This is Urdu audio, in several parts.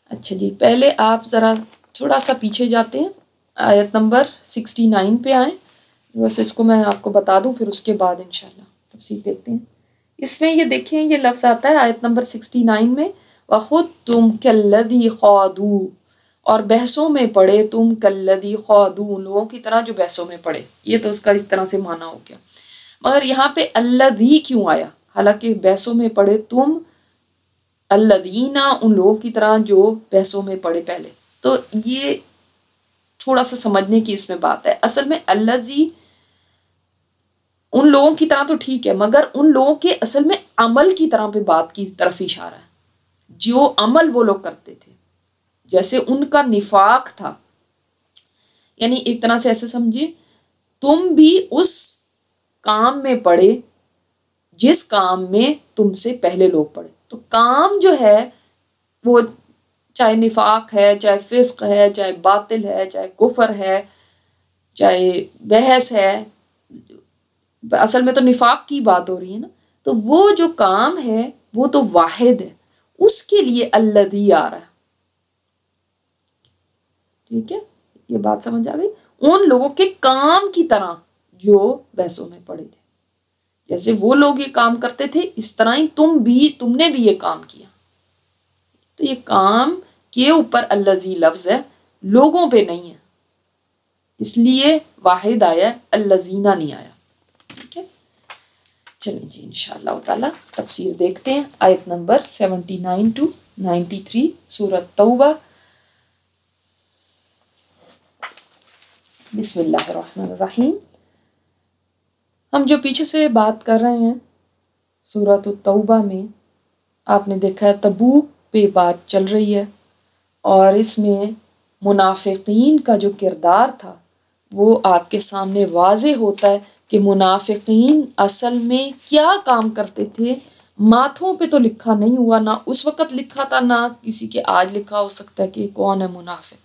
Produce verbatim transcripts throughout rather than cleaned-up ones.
اچھا جی، پہلے آپ ذرا تھوڑا سا پیچھے جاتے ہیں، آیت نمبر سکسٹی نائن پہ آئیں، بس اس کو میں آپ کو بتا دوں، پھر اس کے بعد انشاءاللہ تفصیل دیکھتے ہیں۔ اس میں یہ دیکھیں، یہ لفظ آتا ہے آیت نمبر سکسٹی نائن میں، وَخُذْتُمْ كَالَّذِي خَاضُوا، اور بحثوں میں پڑے تم کالذی خاضوا، ان لوگوں کی طرح جو بحثوں میں پڑے۔ یہ تو اس کا اس طرح سے معنی ہو گیا، مگر یہاں پہ الذی کیوں آیا؟ حالانکہ بحثوں میں پڑے تم الذین، ان لوگوں کی طرح جو بحثوں میں پڑے پہلے۔ تو یہ تھوڑا سا سمجھنے کی اس میں بات ہے۔ اصل میں الذی ان لوگوں کی طرح تو ٹھیک ہے، مگر ان لوگوں کے اصل میں عمل کی طرح پہ بات کی طرف اشارہ ہے، جو عمل وہ لوگ کرتے تھے، جیسے ان کا نفاق تھا۔ یعنی ایک طرح سے ایسے سمجھے، تم بھی اس کام میں پڑے جس کام میں تم سے پہلے لوگ پڑے۔ تو کام جو ہے وہ چاہے نفاق ہے، چاہے فسق ہے، چاہے باطل ہے، چاہے کفر ہے، چاہے بحث ہے، اصل میں تو نفاق کی بات ہو رہی ہے نا، تو وہ جو کام ہے وہ تو واحد ہے، اس کے لیے الذی آ رہا ہے۔ ٹھیک ہے، یہ بات سمجھ آ گئی؟ ان لوگوں کے کام کی طرح جو بحثوں میں پڑے تھے، جیسے وہ لوگ یہ کام کرتے تھے اس طرح ہی تم بھی تم نے بھی یہ کام کیا۔ تو یہ کام کے اوپر الذی لفظ ہے، لوگوں پہ نہیں ہے، اس لیے واحد آیا، الذین نہیں آیا۔ ٹھیک ہے، چلیں جی انشاءاللہ تعالی تفسیر دیکھتے ہیں، آیت نمبر seventy nine to ninety three سورۃ توبہ۔ بسم اللہ الرحمن الرحیم۔ ہم جو پیچھے سے بات کر رہے ہیں سورۃ التوبہ میں، آپ نے دیکھا ہے تبوک پہ بات چل رہی ہے، اور اس میں منافقین کا جو کردار تھا وہ آپ کے سامنے واضح ہوتا ہے کہ منافقین اصل میں کیا کام کرتے تھے۔ ماتھوں پہ تو لکھا نہیں ہوا، نہ اس وقت لکھا تھا، نہ کسی کے آج لکھا ہو سکتا ہے کہ کون ہے منافق،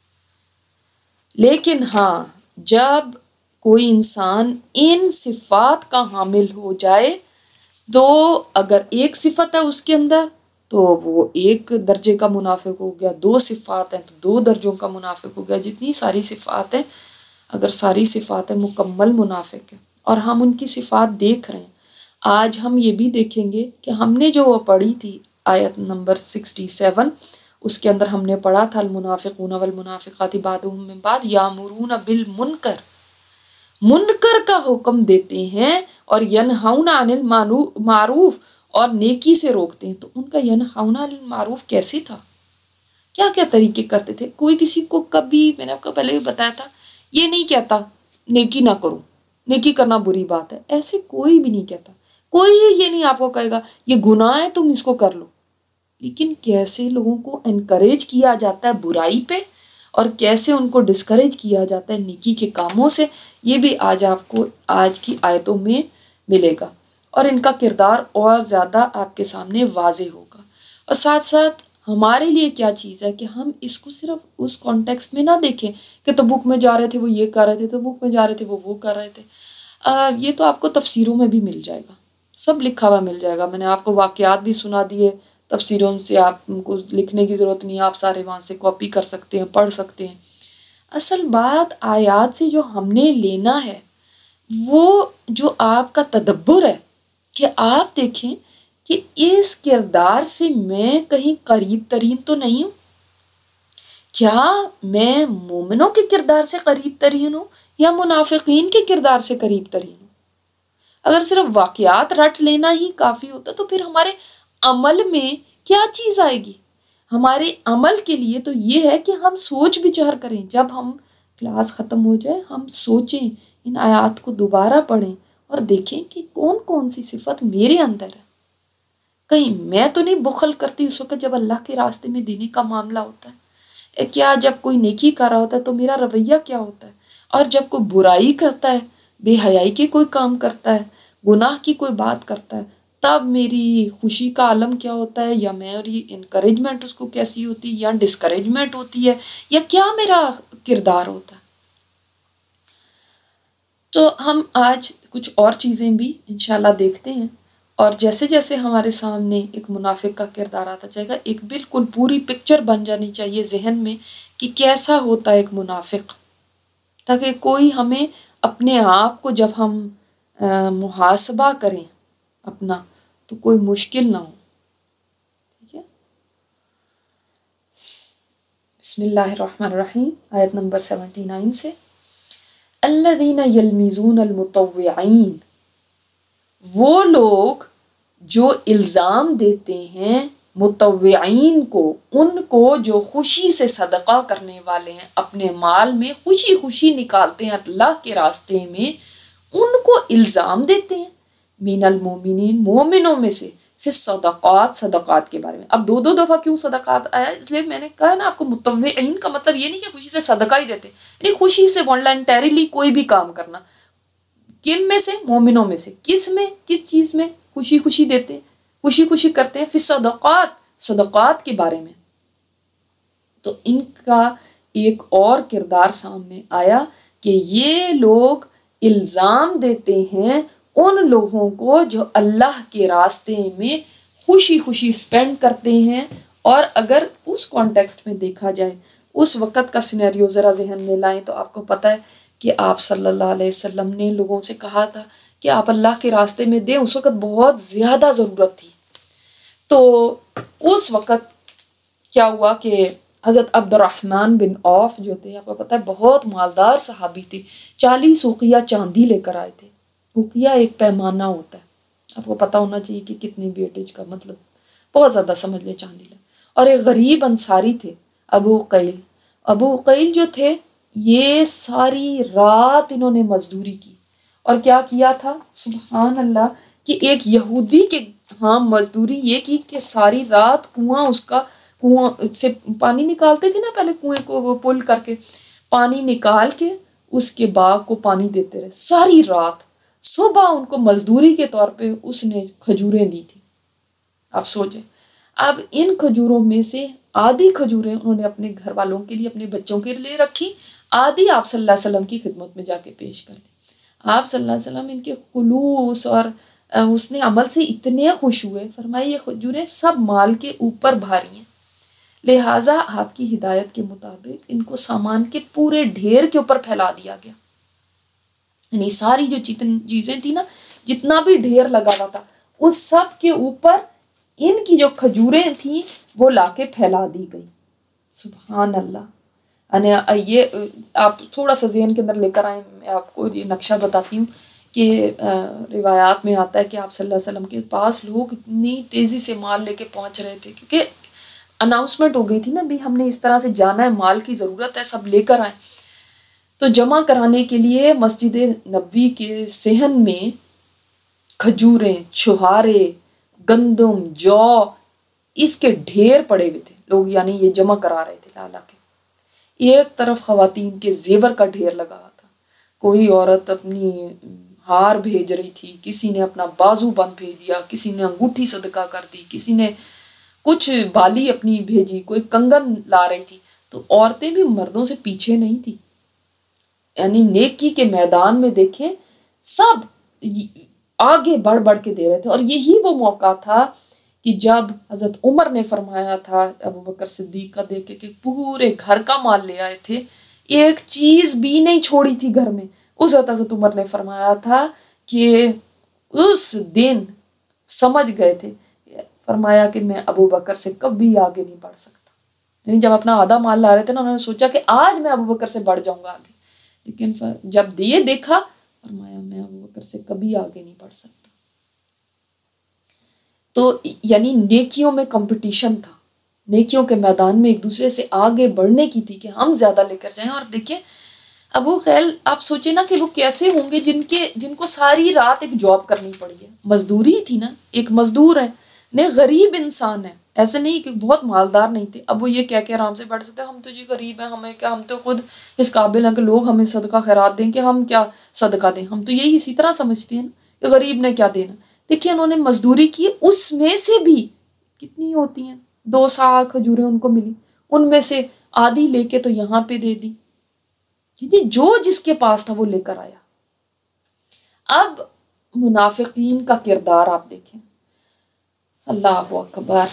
لیکن ہاں جب کوئی انسان ان صفات کا حامل ہو جائے تو اگر ایک صفت ہے اس کے اندر تو وہ ایک درجے کا منافق ہو گیا، دو صفات ہیں تو دو درجوں کا منافق ہو گیا، جتنی ساری صفات ہیں اگر ساری صفات ہیں مکمل منافق ہے۔ اور ہم ان کی صفات دیکھ رہے ہیں۔ آج ہم یہ بھی دیکھیں گے کہ ہم نے جو وہ پڑھی تھی آیت نمبر سکسٹی سیون، اس کے اندر ہم نے پڑھا تھا المنافقون والمنافقات بعضهم من بعض یامرون بالمنکر، منکر کا حکم دیتے ہیں اور ینہون عن المعروف، اور نیکی سے روکتے ہیں۔ تو ان کا ینہون عن المعروف کیسے تھا؟ کیا کیا طریقے کرتے تھے؟ کوئی کسی کو کبھی، میں نے آپ کو پہلے بھی بتایا تھا، یہ نہیں کہتا نیکی نہ کرو، نیکی کرنا بری بات ہے، ایسے کوئی بھی نہیں کہتا۔ کوئی یہ نہیں آپ کو کہے گا یہ گناہ ہے تم اس کو کر لو، لیکن کیسے لوگوں کو انکریج کیا جاتا ہے برائی پہ، اور کیسے ان کو ڈسکریج کیا جاتا ہے نیکی کے کاموں سے، یہ بھی آج آپ کو آج کی آیتوں میں ملے گا، اور ان کا کردار اور زیادہ آپ کے سامنے واضح ہوگا۔ اور ساتھ ساتھ ہمارے لیے کیا چیز ہے کہ ہم اس کو صرف اس کانٹیکسٹ میں نہ دیکھیں کہ تبوک میں جا رہے تھے وہ یہ کر رہے تھے، تبوک میں جا رہے تھے وہ وہ کر رہے تھے۔ آ, یہ تو آپ کو تفسیروں میں بھی مل جائے گا، سب لکھا ہوا مل جائے گا۔ میں نے آپ کو واقعات بھی سنا دیے تفسیروں سے، آپ کو لکھنے کی ضرورت نہیں، آپ سارے وہاں سے کاپی کر سکتے ہیں، پڑھ سکتے ہیں۔ اصل بات آیات سے جو ہم نے لینا ہے وہ جو آپ کا تدبر ہے، کہ آپ دیکھیں کہ اس کردار سے میں کہیں قریب ترین تو نہیں ہوں، کیا میں مومنوں کے کردار سے قریب ترین ہوں یا منافقین کے کردار سے قریب ترین ہوں؟ اگر صرف واقعات رٹ لینا ہی کافی ہوتا تو پھر ہمارے عمل میں کیا چیز آئے گی؟ ہمارے عمل کے لیے تو یہ ہے کہ ہم سوچ بچار کریں، جب ہم کلاس ختم ہو جائے ہم سوچیں، ان آیات کو دوبارہ پڑھیں اور دیکھیں کہ کون کون سی صفت میرے اندر ہے۔ کہیں میں تو نہیں بخل کرتی اس وقت جب اللہ کے راستے میں دینے کا معاملہ ہوتا ہے؟ کیا جب کوئی نیکی کر رہا ہوتا ہے تو میرا رویہ کیا ہوتا ہے؟ اور جب کوئی برائی کرتا ہے، بے حیائی کے کوئی کام کرتا ہے، گناہ کی کوئی بات کرتا ہے، تب میری خوشی کا عالم کیا ہوتا ہے، یا میری انکریجمنٹ اس کو کیسی ہوتی ہے، یا ڈسکریجمنٹ ہوتی ہے، یا کیا میرا کردار ہوتا ہے؟ تو ہم آج کچھ اور چیزیں بھی انشاءاللہ دیکھتے ہیں، اور جیسے جیسے ہمارے سامنے ایک منافق کا کردار آتا جائے گا، ایک بالکل پوری پکچر بن جانی چاہیے ذہن میں کہ کیسا ہوتا ہے ایک منافق، تاکہ کوئی ہمیں اپنے آپ کو جب ہم محاسبہ کریں اپنا تو کوئی مشکل نہ ہو. ٹھیک ہے. بسم اللہ الرحمن الرحیم، آیت نمبر سیونٹی نائن سے، الذین یلمزون المطوعین، وہ لوگ جو الزام دیتے ہیں مطوعین کو، ان کو جو خوشی سے صدقہ کرنے والے ہیں، اپنے مال میں خوشی خوشی نکالتے ہیں اللہ کے راستے میں، ان کو الزام دیتے ہیں من المومنین، مومنوں میں سے، فی الصدقات، صدقات کے بارے میں. اب دو دو دفعہ کیوں صدقات آیا؟ اس لیے میں نے کہا نا آپ کو، مطوعین کا مطلب یہ نہیں کہ خوشی سے صدقہ ہی دیتے، یعنی خوشی سے والنٹریلی کوئی بھی کام کرنا. کن میں سے؟ مومنوں میں سے. کس میں؟ کس چیز میں خوشی خوشی دیتے ہیں، خوشی خوشی کرتے ہیں؟ فی الصدقات، صدقات کے بارے میں. تو ان کا ایک اور کردار سامنے آیا کہ یہ لوگ الزام دیتے ہیں ان لوگوں کو جو اللہ کے راستے میں خوشی خوشی سپینڈ کرتے ہیں. اور اگر اس کانٹیکسٹ میں دیکھا جائے، اس وقت کا سینیریو ذرا ذہن میں لائیں تو آپ کو پتہ ہے کہ آپ صلی اللہ علیہ وسلم نے لوگوں سے کہا تھا کہ آپ اللہ کے راستے میں دیں. اس وقت بہت زیادہ ضرورت تھی. تو اس وقت کیا ہوا کہ حضرت عبد الرحمن بن عوف جو تھے، آپ کو پتہ ہے بہت مالدار صحابی تھے، چالیس اوقیہ چاندی لے کر آئے تھے. اوقیہ ایک پیمانہ ہوتا ہے، آپ کو پتہ ہونا چاہیے کہ کتنی ویٹیج کا، مطلب بہت زیادہ سمجھ لیں چاندی لے. اور ایک غریب انصاری تھے ابو عقیل. ابو عقیل جو تھے، یہ ساری رات انہوں نے مزدوری کی. اور کیا کیا تھا؟ سبحان اللہ، کہ ایک یہودی کے ہاں مزدوری یہ کی کہ ساری رات کنواں، اس کا کنواں سے پانی نکالتے تھے نا پہلے، کنویں کو وہ پل کر کے پانی نکال کے اس کے باغ کو پانی دیتے رہے ساری رات. صبح ان کو مزدوری کے طور پہ اس نے کھجوریں دی تھی. آپ سوچیں، اب ان کھجوروں میں سے آدھی کھجوریں انہوں نے اپنے گھر والوں کے لیے، اپنے بچوں کے لیے رکھی، آدھی آپ صلی اللہ علیہ وسلم کی خدمت میں جا کے پیش کر دی. آپ صلی اللہ علیہ وسلم ان کے خلوص اور اس نے عمل سے اتنے خوش ہوئے، فرمایا یہ کھجوریں سب مال کے اوپر بھاری ہیں، لہٰذا آپ کی ہدایت کے مطابق ان کو سامان کے پورے ڈھیر کے اوپر پھیلا دیا گیا. یعنی ساری جو چیزیں تھیں نا، جتنا بھی ڈھیر لگا ہوا تھا، اس سب کے اوپر ان کی جو کھجوریں تھیں وہ لا کے پھیلا دی گئی. سبحان اللہ. یہ آپ تھوڑا سا ذہن کے اندر لے کر آئیں، میں آپ کو یہ نقشہ بتاتی ہوں کہ روایات میں آتا ہے کہ آپ صلی اللہ علیہ وسلم کے پاس لوگ اتنی تیزی سے مال لے کے پہنچ رہے تھے، کیونکہ اناؤنسمنٹ ہو گئی تھی نا بھی ہم نے اس طرح سے جانا ہے، مال کی ضرورت ہے، سب لے کر آئیں. تو جمع کرانے کے لیے مسجد نبوی کے صحن میں کھجوریں، چھہارے، گندم، جو، اس کے ڈھیر پڑے ہوئے تھے. لوگ یعنی یہ جمع کرا رہے تھے لا لا کے. ایک طرف خواتین کے زیور کا ڈھیر لگا تھا، کوئی عورت اپنی ہار بھیج رہی تھی، کسی نے اپنا بازو بند بھیج دیا، کسی نے انگوٹھی صدقہ کر دی، کسی نے کچھ بالی اپنی بھیجی، کوئی کنگن لا رہی تھی. تو عورتیں بھی مردوں سے پیچھے نہیں تھی، یعنی نیکی کے میدان میں دیکھیں سب آگے بڑھ بڑھ کے دے رہے تھے. اور یہی وہ موقع تھا کہ جب حضرت عمر نے فرمایا تھا ابو بکر صدیق کا دیکھ کے کہ پورے گھر کا مال لے آئے تھے، ایک چیز بھی نہیں چھوڑی تھی گھر میں. اس وقت حضرت عمر نے فرمایا تھا کہ اس دن سمجھ گئے تھے، فرمایا کہ میں ابو بکر سے کبھی آگے نہیں بڑھ سکتا. یعنی جب اپنا آدھا مال لا رہے تھے نا، انہوں نے سوچا کہ آج میں ابو بکر سے بڑھ جاؤں گا آگے، لیکن جب یہ دیکھا فرمایا میں ابو بکر سے کبھی آگے نہیں بڑھ سکتا. تو یعنی نیکیوں میں کمپٹیشن تھا، نیکیوں کے میدان میں ایک دوسرے سے آگے بڑھنے کی تھی کہ ہم زیادہ لے کر جائیں. اور دیکھیں ابو خیل، آپ سوچیں نا کہ وہ کیسے ہوں گے جن کے جن کو ساری رات ایک جاب کرنی پڑی ہے، مزدوری تھی نا، ایک مزدور ہے نے، غریب انسان ہے، ایسے نہیں کہ بہت مالدار نہیں تھے. اب وہ یہ کہہ کے آرام سے بیٹھ سکتے ہم تو جی غریب ہیں، ہمیں کیا، ہم تو خود اس قابل ہیں کہ لوگ ہمیں صدقہ خیرات دیں، کہ ہم کیا صدقہ دیں، ہم تو یہی اسی طرح سمجھتے ہیں کہ غریب نے کیا دینا. دیکھیں انہوں نے مزدوری کی، اس میں سے بھی کتنی ہوتی ہیں، دو سا کھجوریں ان کو ملی، ان میں سے آدھی لے کے تو یہاں پہ دے دی، جو جس کے پاس تھا وہ لے کر آیا. اب منافقین کا کردار آپ دیکھیں، اللہ اکبر،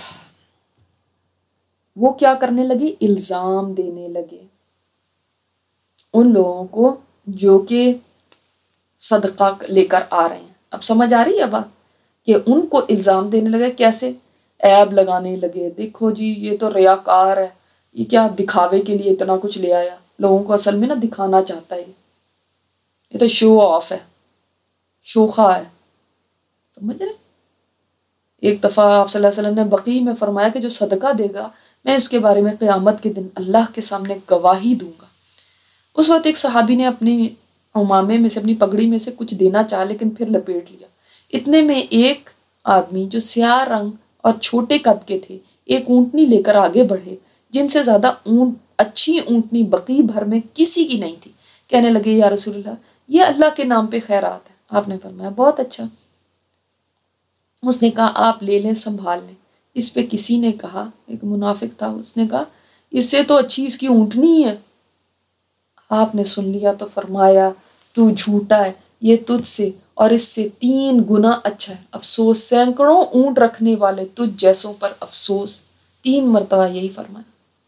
وہ کیا کرنے لگے؟ الزام دینے لگے ان لوگوں کو جو کہ صدقہ لے کر آ رہے ہیں۔ اب سمجھ آ رہی ہے بات کہ ان کو الزام دینے لگے، کیسے؟ عیب لگانے لگے، دیکھو جی یہ تو ریاکار ہے، یہ کیا دکھاوے کے لیے اتنا کچھ لے آیا، لوگوں کو اصل میں نا دکھانا چاہتا ہے، یہ تو شو آف ہے، شوخا ہے، سمجھ رہے؟ ایک دفعہ آپ صلی اللہ علیہ وسلم نے بقیع میں فرمایا کہ جو صدقہ دے گا میں اس کے بارے میں قیامت کے دن اللہ کے سامنے گواہی دوں گا۔ اس وقت ایک صحابی نے اپنی عمامے میں سے، اپنی پگڑی میں سے کچھ دینا چاہا لیکن پھر لپیٹ لیا۔ اتنے میں ایک آدمی جو سیاہ رنگ اور چھوٹے قد کے تھے ایک اونٹنی لے کر آگے بڑھے، جن سے زیادہ اونٹ اچھی اونٹنی بقیع بھر میں کسی کی نہیں تھی۔ کہنے لگے یا رسول اللہ یہ اللہ کے نام پہ خیرات ہے۔ آپ نے فرمایا بہت اچھا۔ اس نے کہا آپ لے لیں، سنبھال لیں۔ اس پہ کسی نے کہا، ایک منافق تھا، اس نے کہا اس سے تو اچھی اس کی اونٹنی ہے۔ آپ نے سن لیا تو فرمایا تو جھوٹا ہے، یہ تجھ سے اور اس سے تین گنا اچھا ہے، افسوس، سینکڑوں اونٹ رکھنے والے تجھ جیسوں پر افسوس۔ تین مرتبہ یہی فرمایا۔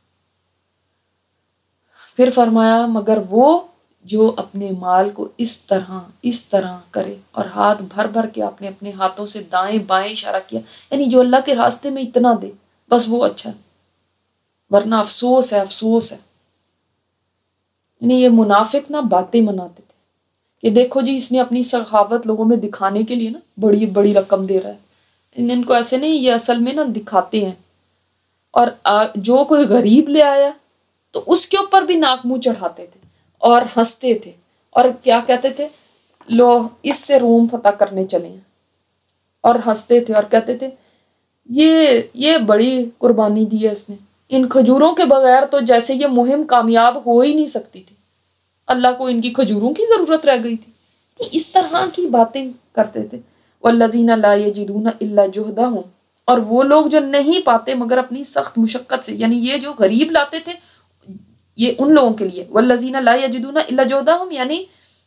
پھر فرمایا مگر وہ جو اپنے مال کو اس طرح اس طرح کرے اور ہاتھ بھر بھر کے آپ نے اپنے ہاتھوں سے دائیں بائیں اشارہ کیا، یعنی جو اللہ کے راستے میں اتنا دے بس وہ اچھا ہے، ورنہ افسوس ہے، افسوس ہے۔ یعنی یہ منافق نا باتیں مناتے تھے کہ دیکھو جی اس نے اپنی سخاوت لوگوں میں دکھانے کے لیے نا بڑی بڑی رقم دے رہا ہے، ان کو ایسے نہیں، یہ اصل میں نا دکھاتے ہیں۔ اور جو کوئی غریب لے آیا تو اس کے اوپر بھی ناک منہ چڑھاتے تھے اور ہنستے تھے، اور کیا کہتے تھے؟ لو اس سے روم فتح کرنے چلے ہیں، اور ہنستے تھے اور کہتے تھے یہ یہ بڑی قربانی دی ہے اس نے، ان کھجوروں کے بغیر تو جیسے یہ مہم کامیاب ہو ہی نہیں سکتی تھی، اللہ کو ان کی کھجوروں کی ضرورت رہ گئی تھی۔ اس طرح کی باتیں کرتے تھے۔ والذین لا یجدون الا جہدہم، اور وہ لوگ جو نہیں پاتے مگر اپنی سخت مشقت سے، یعنی یہ جو غریب لاتے تھے یہ ان لوگوں کے لیے، والذین لا یجدون الا جہدہم، یعنی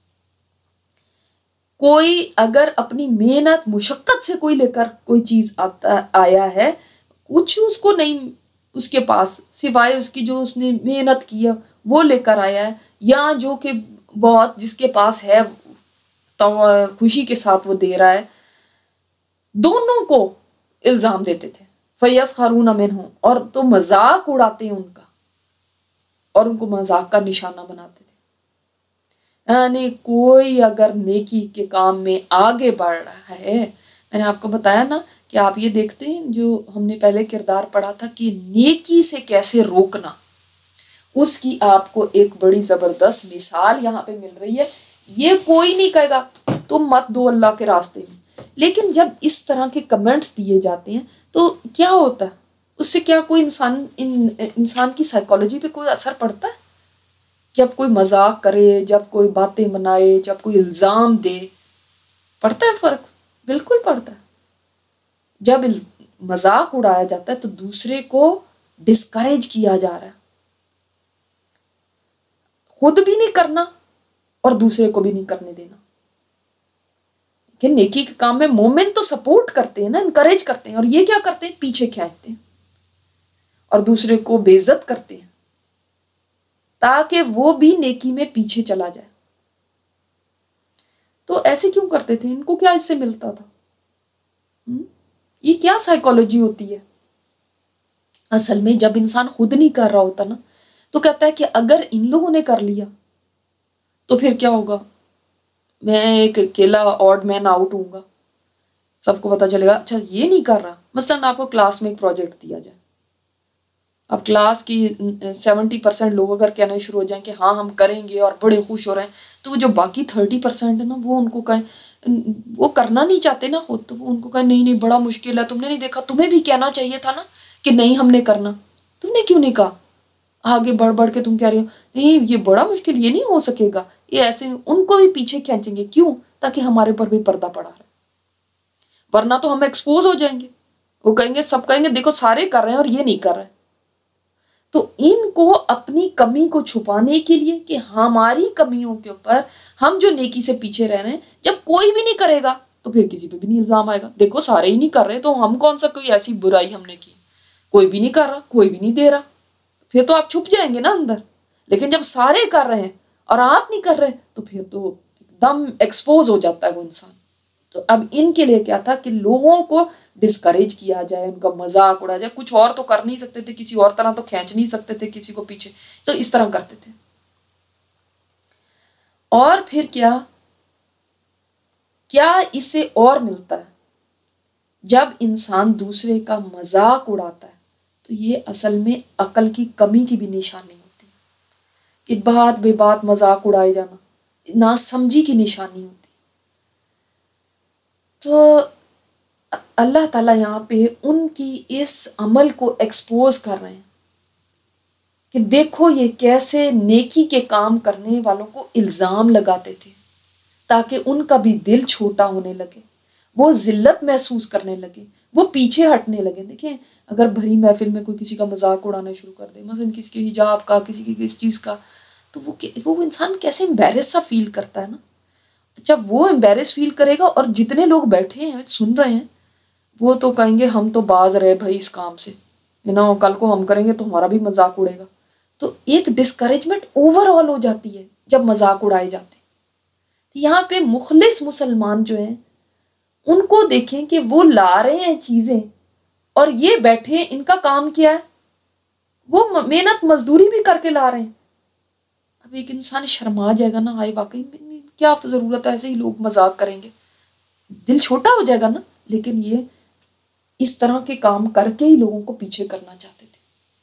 کوئی اگر اپنی محنت مشقت سے کوئی لے کر کوئی چیز آتا آیا ہے، کچھ اس کو نہیں اس کے پاس سوائے اس کی جو اس نے محنت کی ہے وہ لے کر آیا ہے، یا جو کہ بہت جس کے پاس ہے تو خوشی کے ساتھ وہ دے رہا ہے، دونوں کو الزام دیتے تھے۔ فَيَسْخَرُونَ مِنْهُمْ، اور تو مذاق اڑاتے ہیں ان کا اور ان کو مذاق کا نشانہ بناتے تھے۔ یعنی کوئی اگر نیکی کے کام میں آگے بڑھ رہا ہے، میں نے آپ کو بتایا نا کہ آپ یہ دیکھتے ہیں جو ہم نے پہلے کردار پڑھا تھا کہ نیکی سے کیسے روکنا، اس کی آپ کو ایک بڑی زبردست مثال یہاں پہ مل رہی ہے۔ یہ کوئی نہیں کہے گا تم مت دو اللہ کے راستے میں، لیکن جب اس طرح کے کمنٹس دیے جاتے ہیں تو کیا ہوتا ہے؟ اس سے کیا کوئی انسان ان انسان کی سائیکالوجی پہ کوئی اثر پڑتا ہے؟ جب کوئی مذاق کرے، جب کوئی باتیں منائے، جب کوئی الزام دے، پڑتا ہے فرق؟ بالکل پڑتا ہے۔ جب مذاق اڑایا جاتا ہے تو دوسرے کو ڈسکریج کیا جا رہا ہے، خود بھی نہیں کرنا اور دوسرے کو بھی نہیں کرنے دینا۔ کہ نیکی کے کام میں مومن تو سپورٹ کرتے ہیں نا، انکریج کرتے ہیں، اور یہ کیا کرتے ہیں؟ پیچھے کھینچتے ہیں اور دوسرے کو بے عزت کرتے ہیں تاکہ وہ بھی نیکی میں پیچھے چلا جائے۔ تو ایسے کیوں کرتے تھے؟ ان کو کیا اس سے ملتا تھا؟ یہ کیا سائیکالوجی ہوتی ہے؟ اصل میں جب انسان خود نہیں کر رہا ہوتا نا تو کہتا ہے کہ اگر ان لوگوں نے کر لیا تو پھر کیا ہوگا، میں ایک اکیلا آڈ مین آؤٹ ہوں گا، سب کو پتا چلے گا اچھا یہ نہیں کر رہا۔ مثلاً آپ کو کلاس میں ایک پروجیکٹ دیا جائے، اب کلاس کی سیونٹی پرسینٹ لوگ اگر کہنا شروع ہو جائیں کہ ہاں ہم کریں گے اور بڑے خوش ہو رہے ہیں، تو جو باقی تھرٹی پرسینٹ ہے نا وہ ان کو کہیں، وہ کرنا نہیں چاہتے نا خود، تو وہ ان کو کہیں نہیں نہیں بڑا مشکل ہے، تم نے نہیں دیکھا، تمہیں بھی کہنا چاہیے تھا نا کہ نہیں ہم نے کرنا، تم نے کیوں نہیں کہا؟ آگے بڑھ بڑھ کے تم کہہ رہے ہو نہیں یہ بڑا مشکل، یہ نہیں ہو سکے گا، یہ ایسے، ان کو بھی پیچھے کھینچیں گے، کیوں؟ تاکہ ہمارے پر بھی پردہ پڑا رہے، ورنہ تو ہم ایکسپوز ہو جائیں گے، وہ کہیں گے، سب کہیں گے دیکھو سارے کر رہے ہیں اور یہ نہیں کر رہے۔ تو ان کو اپنی کمی کو چھپانے کے لیے کہ ہماری کمیوں کے اوپر ہم جو نیکی سے پیچھے رہ رہے ہیں، جب کوئی بھی نہیں کرے گا تو پھر کسی پہ بھی نہیں الزام آئے گا. دیکھو سارے ہی نہیں کر رہے تو ہم کون سا کوئی ایسی برائی ہم نے کی, کوئی بھی نہیں کر رہا, کوئی بھی نہیں دے رہا, پھر تو آپ چھپ جائیں گے نا اندر. لیکن جب سارے کر رہے ہیں اور آپ نہیں کر رہے تو پھر تو ایک دم ایکسپوز ہو جاتا ہے وہ انسان. تو اب ان کے لیے کیا تھا کہ لوگوں کو ڈسکریج کیا جائے, ان کا مذاق اڑا جائے. کچھ اور تو کر نہیں سکتے تھے, کسی اور طرح تو کھینچ نہیں سکتے تھے کسی کو پیچھے, تو اس طرح کرتے تھے. اور پھر کیا کیا اس سے اور ملتا ہے جب انسان دوسرے کا مذاق اڑاتا ہے, تو یہ اصل میں عقل کی کمی کی بھی نشانی ہوتی ہے کہ بات بے بات مذاق اڑائے جانا ناسمجھی کی نشانی ہوتی. تو اللہ تعالیٰ یہاں پہ ان کی اس عمل کو ایکسپوز کر رہے ہیں کہ دیکھو یہ کیسے نیکی کے کام کرنے والوں کو الزام لگاتے تھے تاکہ ان کا بھی دل چھوٹا ہونے لگے, وہ ذلت محسوس کرنے لگے, وہ پیچھے ہٹنے لگے. دیکھیں اگر بھری محفل میں کوئی کسی کا مذاق اڑانا شروع کر دے, مثلا کسی کے حجاب کا, کسی کی کس چیز کا, تو وہ وہ انسان کیسے امبیرس سا فیل کرتا ہے نا. اچھا وہ امبیرس فیل کرے گا اور جتنے لوگ بیٹھے ہیں سن رہے ہیں وہ تو کہیں گے ہم تو باز رہے بھائی اس کام سے, نا کل کو ہم کریں گے تو ہمارا بھی مذاق اڑے گا. تو ایک ڈسکریجمنٹ اوور آل ہو جاتی ہے جب مذاق اڑائے جاتے ہیں. یہاں پہ مخلص مسلمان جو ہیں ان کو دیکھیں کہ وہ لا رہے ہیں چیزیں اور یہ بیٹھے, ان کا کام کیا ہے, وہ محنت مزدوری بھی کر کے لا رہے ہیں. اب ایک انسان شرما جائے گا نا, آئے واقعی کیا ضرورت ہے, ایسے ہی لوگ مذاق کریں گے, دل چھوٹا ہو جائے گا نا. لیکن یہ اس طرح کے کام کر کے ہی لوگوں کو پیچھے کرنا چاہتے تھے.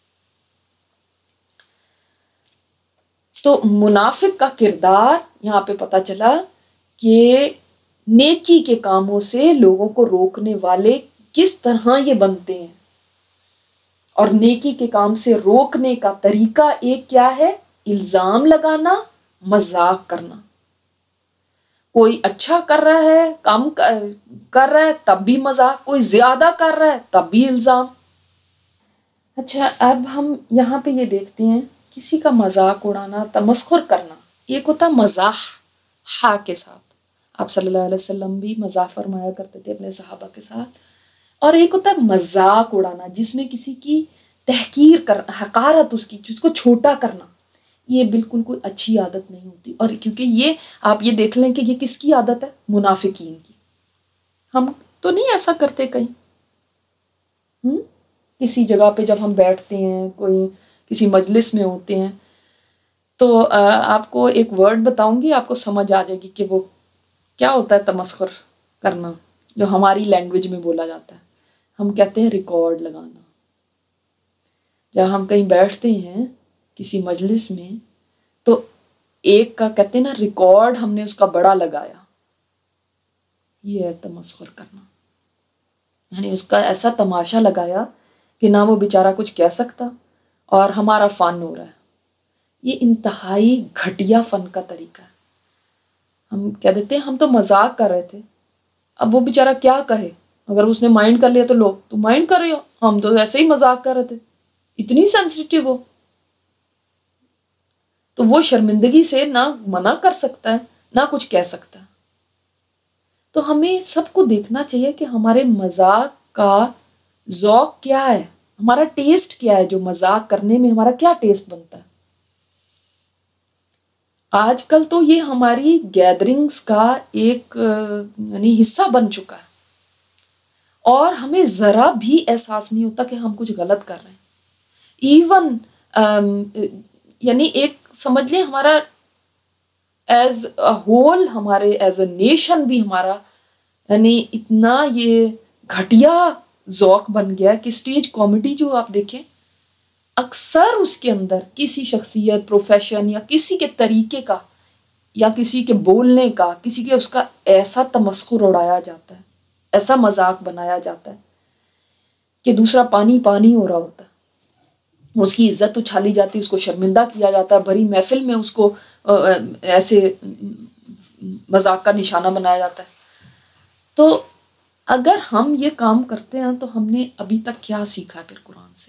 تو منافق کا کردار یہاں پہ پتہ چلا کہ نیکی کے کاموں سے لوگوں کو روکنے والے کس طرح یہ بنتے ہیں, اور نیکی کے کام سے روکنے کا طریقہ ایک کیا ہے, الزام لگانا, مذاق کرنا. کوئی اچھا کر رہا ہے, کم کر رہا ہے تب بھی مذاق, کوئی زیادہ کر رہا ہے تب بھی الزام. اچھا اب ہم یہاں پہ یہ دیکھتے ہیں کسی کا مذاق اڑانا, تمسخر کرنا. ایک ہوتا مزاح ہا کے ساتھ, آپ صلی اللہ علیہ وسلم بھی مزاح فرمایا کرتے تھے اپنے صحابہ کے ساتھ. اور ایک ہوتا ہے مذاق اڑانا جس میں کسی کی تحقیر کرنا, حقارت اس کی, جس کو چھوٹا کرنا. یہ بالکل کوئی اچھی عادت نہیں ہوتی. اور کیونکہ یہ آپ یہ دیکھ لیں کہ یہ کس کی عادت ہے, منافقین کی. ہم تو نہیں ایسا کرتے کہیں, ہم کسی جگہ پہ جب ہم بیٹھتے ہیں, کوئی کسی مجلس میں ہوتے ہیں, تو آپ کو ایک ورڈ بتاؤں گی, آپ کو سمجھ آ جائے گی کہ وہ کیا ہوتا ہے. تمسخر کرنا جو ہماری لینگویج میں بولا جاتا ہے, ہم کہتے ہیں ریکارڈ لگانا. جب ہم کہیں بیٹھتے ہیں کسی مجلس میں تو ایک کا کہتے ہیں نا ریکارڈ ہم نے اس کا بڑا لگایا, یہ ہے تمسخر کرنا. یعنی اس کا ایسا تماشا لگایا کہ نہ وہ بیچارہ کچھ کہہ سکتا اور ہمارا فن ہو رہا ہے. یہ انتہائی گھٹیا فن کا طریقہ ہے. ہم کہہ دیتے ہیں ہم تو مذاق کر رہے تھے, اب وہ بیچارہ کیا کہے, اگر اس نے مائنڈ کر لیا تو لو تو مائنڈ کر رہے ہو, ہم تو ایسے ہی مذاق کر رہے تھے. اتنی سینسٹیو ہو تو وہ شرمندگی سے نہ منع کر سکتا ہے نہ کچھ کہہ سکتا ہے. تو ہمیں سب کو دیکھنا چاہیے کہ ہمارے مذاق کا ذوق کیا ہے, ہمارا ٹیسٹ کیا ہے, جو مذاق کرنے میں ہمارا کیا ٹیسٹ بنتا ہے. آج کل تو یہ ہماری گیدرنگز کا ایک یعنی حصہ بن چکا ہے اور ہمیں ذرا بھی احساس نہیں ہوتا کہ ہم کچھ غلط کر رہے ہیں. ایون یعنی ایک سمجھ لیں ہمارا ایز اے ہول, ہمارے ایز اے نیشن بھی ہمارا یعنی اتنا یہ گھٹیا ذوق بن گیا کہ اسٹیج کامیڈی جو آپ دیکھیں اکثر اس کے اندر کسی شخصیت, پروفیشن یا کسی کے طریقے کا یا کسی کے بولنے کا, کسی کے اس کا ایسا تمسخر اڑایا جاتا ہے, ایسا مذاق بنایا جاتا ہے کہ دوسرا پانی پانی ہو رہا ہوتا ہے. اس کی عزت اچھالی جاتی ہے, اس کو شرمندہ کیا جاتا ہے, بڑی محفل میں اس کو ایسے مذاق کا نشانہ بنایا جاتا ہے. تو اگر ہم یہ کام کرتے ہیں تو ہم نے ابھی تک کیا سیکھا ہے پھر قرآن سے.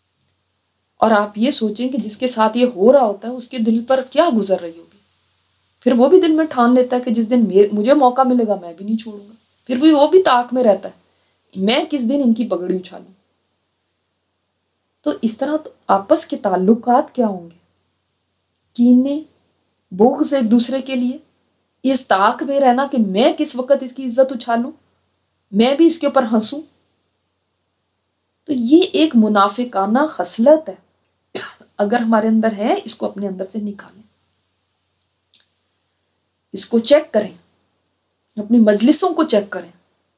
اور آپ یہ سوچیں کہ جس کے ساتھ یہ ہو رہا ہوتا ہے اس کے دل پر کیا گزر رہی ہوگی. پھر وہ بھی دل میں ٹھان لیتا ہے کہ جس دن مجھے موقع ملے گا میں بھی نہیں چھوڑوں گا، پھر بھی وہ بھی طاق میں رہتا ہے میں کس دن ان کی پگڑی اچھالوں۔ تو اس طرح تو آپس کے تعلقات کیا ہوں گے؟ کینے، بغض ایک دوسرے کے لیے، اس طاق میں رہنا کہ میں کس وقت اس کی عزت اچھالوں، میں بھی اس کے اوپر ہنسوں۔ تو یہ ایک منافقانہ خصلت ہے، اگر ہمارے اندر ہے اس کو اپنے اندر سے نکالیں، اس کو چیک کریں، اپنی مجلسوں کو چیک کریں۔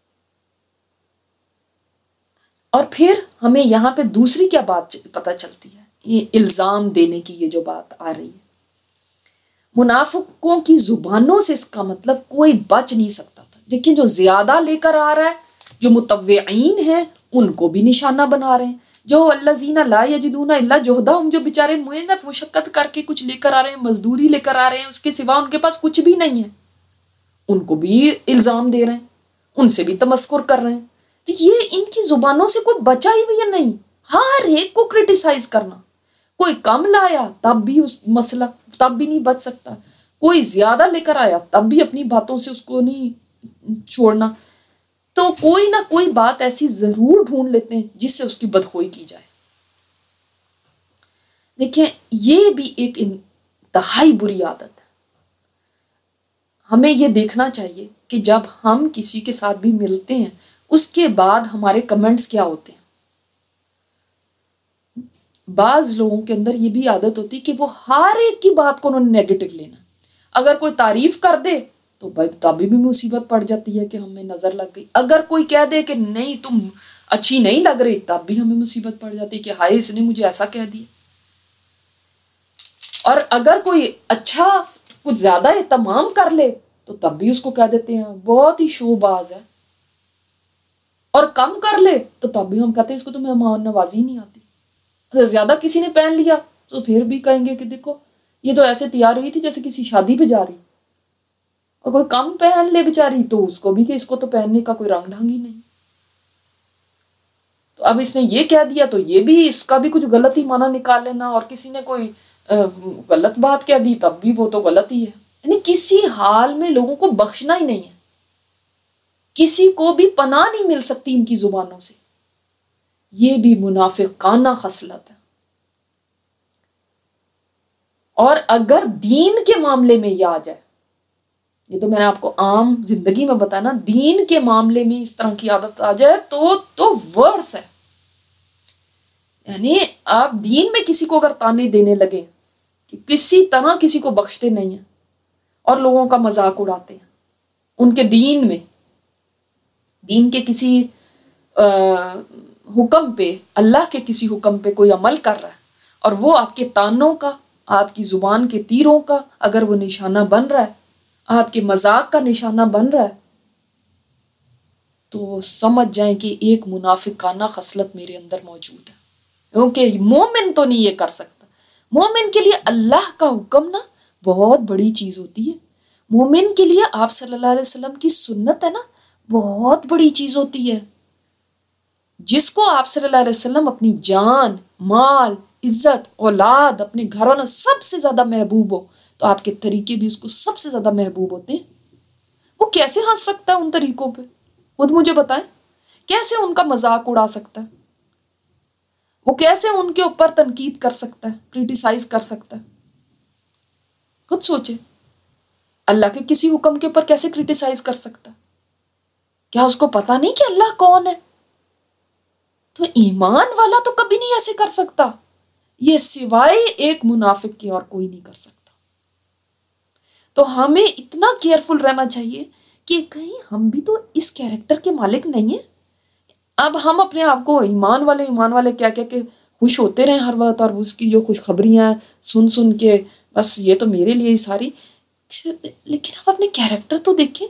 اور پھر ہمیں یہاں پہ دوسری کیا بات پتہ چلتی ہے، یہ الزام دینے کی یہ جو بات آ رہی ہے، منافقوں کی زبانوں سے اس کا مطلب کوئی بچ نہیں سکتا تھا۔ دیکھیں جو زیادہ لے کر آ رہا ہے، جو متوعین ہیں ان کو بھی نشانہ بنا رہے ہیں، جو الذین لا یجدون الا جہدہم، جو بیچارے محنت مشقت کر کے کچھ لے کر آ رہے ہیں، مزدوری لے کر آ رہے ہیں، اس کے سوا ان کے پاس کچھ بھی نہیں ہے، ان کو بھی الزام دے رہے ہیں، ان سے بھی تمسخر کر رہے ہیں۔ تو یہ ان کی زبانوں سے کوئی بچا ہی بھی نہیں، ہر ایک کو کرٹیسائز کرنا، کوئی کم لایا تب بھی اس مسئلہ تب بھی نہیں بچ سکتا، کوئی زیادہ لے کر آیا تب بھی اپنی باتوں سے اس کو نہیں چھوڑنا، تو کوئی نہ کوئی بات ایسی ضرور ڈھونڈ لیتے ہیں جس سے اس کی بدخوئی کی جائے۔ دیکھیں یہ بھی ایک انتہائی بری عادت ہے، ہمیں یہ دیکھنا چاہیے کہ جب ہم کسی کے ساتھ بھی ملتے ہیں اس کے بعد ہمارے کمنٹس کیا ہوتے ہیں۔ بعض لوگوں کے اندر یہ بھی عادت ہوتی کہ وہ ہر ایک کی بات کو انہوں نے نیگیٹو لینا، اگر کوئی تعریف کر دے تو بھائی تبھی بھی مصیبت پڑ جاتی ہے کہ ہمیں نظر لگ گئی، اگر کوئی کہہ دے کہ نہیں تم اچھی نہیں لگ رہی تب بھی ہمیں مصیبت پڑ جاتی ہے کہ ہائے اس نے مجھے ایسا کہہ دیا، اور اگر کوئی اچھا کچھ زیادہ اہتمام کر لے تو تب بھی اس کو کہہ دیتے ہیں بہت ہی شو باز ہے، اور کم کر لے تو تب بھی ہم کہتے ہیں اس کو تو مہمان نوازی نہیں آتی، اگر زیادہ کسی نے پہن لیا تو پھر بھی کہیں گے کہ دیکھو یہ تو ایسے تیار ہوئی تھی جیسے کسی شادی پہ جا رہی، اور کوئی کم پہن لے بیچاری تو اس کو بھی کہ اس کو تو پہننے کا کوئی رنگ ڈھنگ ہی نہیں، تو اب اس نے یہ کہہ دیا تو یہ بھی اس کا بھی کچھ غلط ہی معنی نکال لینا، اور کسی نے کوئی غلط بات کہہ دی تب بھی وہ تو غلط ہی ہے، یعنی کسی حال میں لوگوں کو بخشنا ہی نہیں ہے، کسی کو بھی پناہ نہیں مل سکتی ان کی زبانوں سے، یہ بھی منافقانہ خصلت ہے۔ اور اگر دین کے معاملے میں یہ آ جائے، یہ تو میں نے آپ کو عام زندگی میں بتایا نا، دین کے معاملے میں اس طرح کی عادت آ جائے تو تو ورس ہے، یعنی آپ دین میں کسی کو اگر تانے دینے لگے کہ کسی طرح کسی کو بخشتے نہیں ہیں اور لوگوں کا مذاق اڑاتے ہیں، ان کے دین میں دین کے کسی حکم پہ، اللہ کے کسی حکم پہ کوئی عمل کر رہا ہے اور وہ آپ کے تانوں کا، آپ کی زبان کے تیروں کا اگر وہ نشانہ بن رہا ہے، آپ کے مذاق کا نشانہ بن رہا ہے، تو سمجھ جائیں کہ ایک منافقانہ خصلت میرے اندر موجود ہے، کیونکہ مومن تو نہیں یہ کر سکتا۔ مومن کے لیے اللہ کا حکم نا بہت بڑی چیز ہوتی ہے، مومن کے لیے آپ صلی اللہ علیہ وسلم کی سنت ہے نا بہت بڑی چیز ہوتی ہے، جس کو آپ صلی اللہ علیہ وسلم اپنی جان، مال، عزت، اولاد، اپنے گھر والوں سب سے زیادہ محبوب ہو، تو آپ کے طریقے بھی اس کو سب سے زیادہ محبوب ہوتے ہیں۔ وہ کیسے ہنس سکتا ہے ان طریقوں پہ؟ خود مجھے بتائیں، کیسے ان کا مذاق اڑا سکتا ہے؟ وہ کیسے ان کے اوپر تنقید کر سکتا ہے، کرٹیسائز کر سکتا ہے؟ خود سوچے، اللہ کے کسی حکم کے اوپر کیسے کرٹیسائز کر سکتا ہے؟ کیا اس کو پتا نہیں کہ اللہ کون ہے؟ تو ایمان والا تو کبھی نہیں ایسے کر سکتا، یہ سوائے ایک منافق کے اور کوئی نہیں کر سکتا۔ تو ہمیں اتنا کیئرفل رہنا چاہیے کہ کہیں ہم بھی تو اس کیریکٹر کے مالک نہیں ہیں۔ اب ہم اپنے آپ کو ایمان والے ایمان والے کیا کہہ کے خوش ہوتے رہے ہر وقت، اور اس کی جو خوشخبریاں سن سن کے بس یہ تو میرے لیے ہی ساری، لیکن آپ اپنے کیریکٹر تو دیکھیں،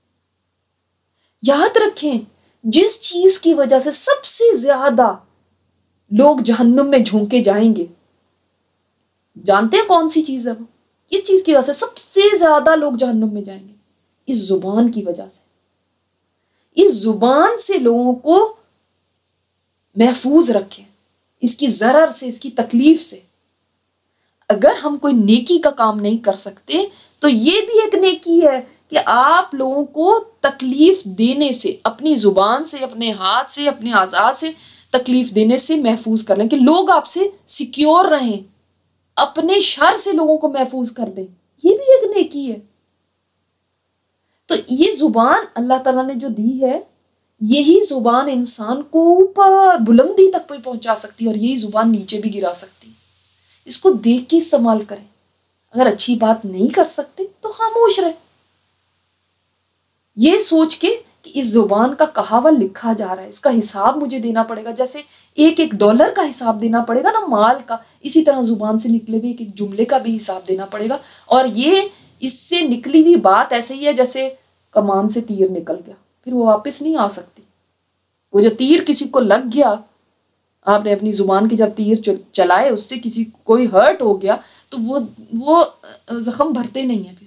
یاد رکھیں جس چیز کی وجہ سے سب سے زیادہ لوگ جہنم میں جھونکے جائیں گے، جانتے ہیں کون سی چیز ہے وہ؟ اس چیز کی وجہ سے سب سے زیادہ لوگ جہنم میں جائیں گے، اس زبان کی وجہ سے۔ اس زبان سے لوگوں کو محفوظ رکھیں، اس کی ضرر سے، اس کی تکلیف سے۔ اگر ہم کوئی نیکی کا کام نہیں کر سکتے تو یہ بھی ایک نیکی ہے کہ آپ لوگوں کو تکلیف دینے سے، اپنی زبان سے، اپنے ہاتھ سے، اپنے اعضاء سے تکلیف دینے سے محفوظ کر لیں، کہ لوگ آپ سے سیکیور رہیں، اپنے شر سے لوگوں کو محفوظ کر دیں، یہ بھی ایک نیکی ہے۔ تو یہ زبان اللہ تعالیٰ نے جو دی ہے، یہی زبان انسان کو اوپر بلندی تک پہ پہنچا سکتی ہے، اور یہی زبان نیچے بھی گرا سکتی ہے۔ اس کو دیکھ کے استعمال کریں، اگر اچھی بات نہیں کر سکتے تو خاموش رہیں، یہ سوچ کے کہ اس زبان کا کہا ہوا لکھا جا رہا ہے، اس کا حساب مجھے دینا پڑے گا، جیسے ایک ایک ڈالر کا حساب دینا پڑے گا نا مال کا، اسی طرح زبان سے نکلے ہوئے ایک ایک جملے کا بھی حساب دینا پڑے گا۔ اور یہ اس سے نکلی ہوئی بات ایسے ہی ہے جیسے کمان سے تیر نکل گیا، پھر وہ واپس نہیں آ سکتی۔ وہ جو تیر کسی کو لگ گیا، آپ نے اپنی زبان کے جب تیر چلائے، اس سے کسی کوئی ہرٹ ہو گیا تو وہ وہ زخم بھرتے نہیں ہیں پھر۔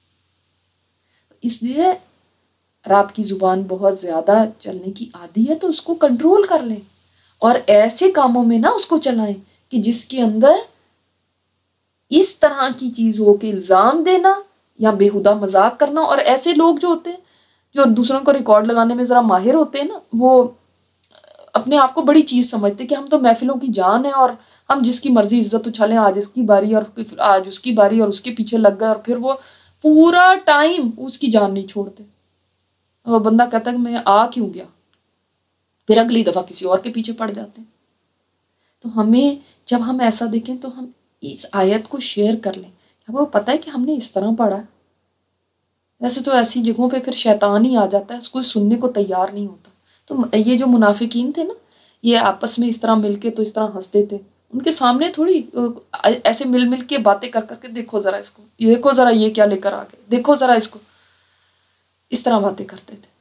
اس لیے اگر آپ کی زبان بہت زیادہ چلنے کی عادی ہے تو اس کو کنٹرول کر لیں، اور ایسے کاموں میں نہ اس کو چلائیں کہ جس کے اندر اس طرح کی چیز ہو کہ الزام دینا یا بےہودہ مذاق کرنا۔ اور ایسے لوگ جو ہوتے ہیں جو دوسروں کو ریکارڈ لگانے میں ذرا ماہر ہوتے ہیں نا، وہ اپنے آپ کو بڑی چیز سمجھتے ہیں کہ ہم تو محفلوں کی جان ہیں، اور ہم جس کی مرضی عزت اچھالیں، آج اس کی باری اور آج اس کی باری، اور اس کے پیچھے لگ گئے، اور پھر وہ پورا ٹائم اس کی جان نہیں چھوڑتے۔ اور بندہ کہتا ہے کہ میں آ کیوں گیا، پھر اگلی دفعہ کسی اور کے پیچھے پڑ جاتے ہیں۔ تو ہمیں جب ہم ایسا دیکھیں تو ہم اس آیت کو شیئر کر لیں، ہمیں وہ پتہ ہے کہ ہم نے اس طرح پڑھا ہے۔ ویسے تو ایسی جگہوں پہ پھر شیطان ہی آ جاتا ہے، اس کو سننے کو تیار نہیں ہوتا۔ تو یہ جو منافقین تھے نا، یہ آپس میں اس طرح مل کے تو اس طرح ہنستے تھے، ان کے سامنے تھوڑی ایسے مل مل کے باتیں کر کر کے دیکھو ذرا اس کو، دیکھو ذرا یہ کیا لے کر آ گئے، دیکھو ذرا اس کو، اس طرح باتیں کرتے تھے۔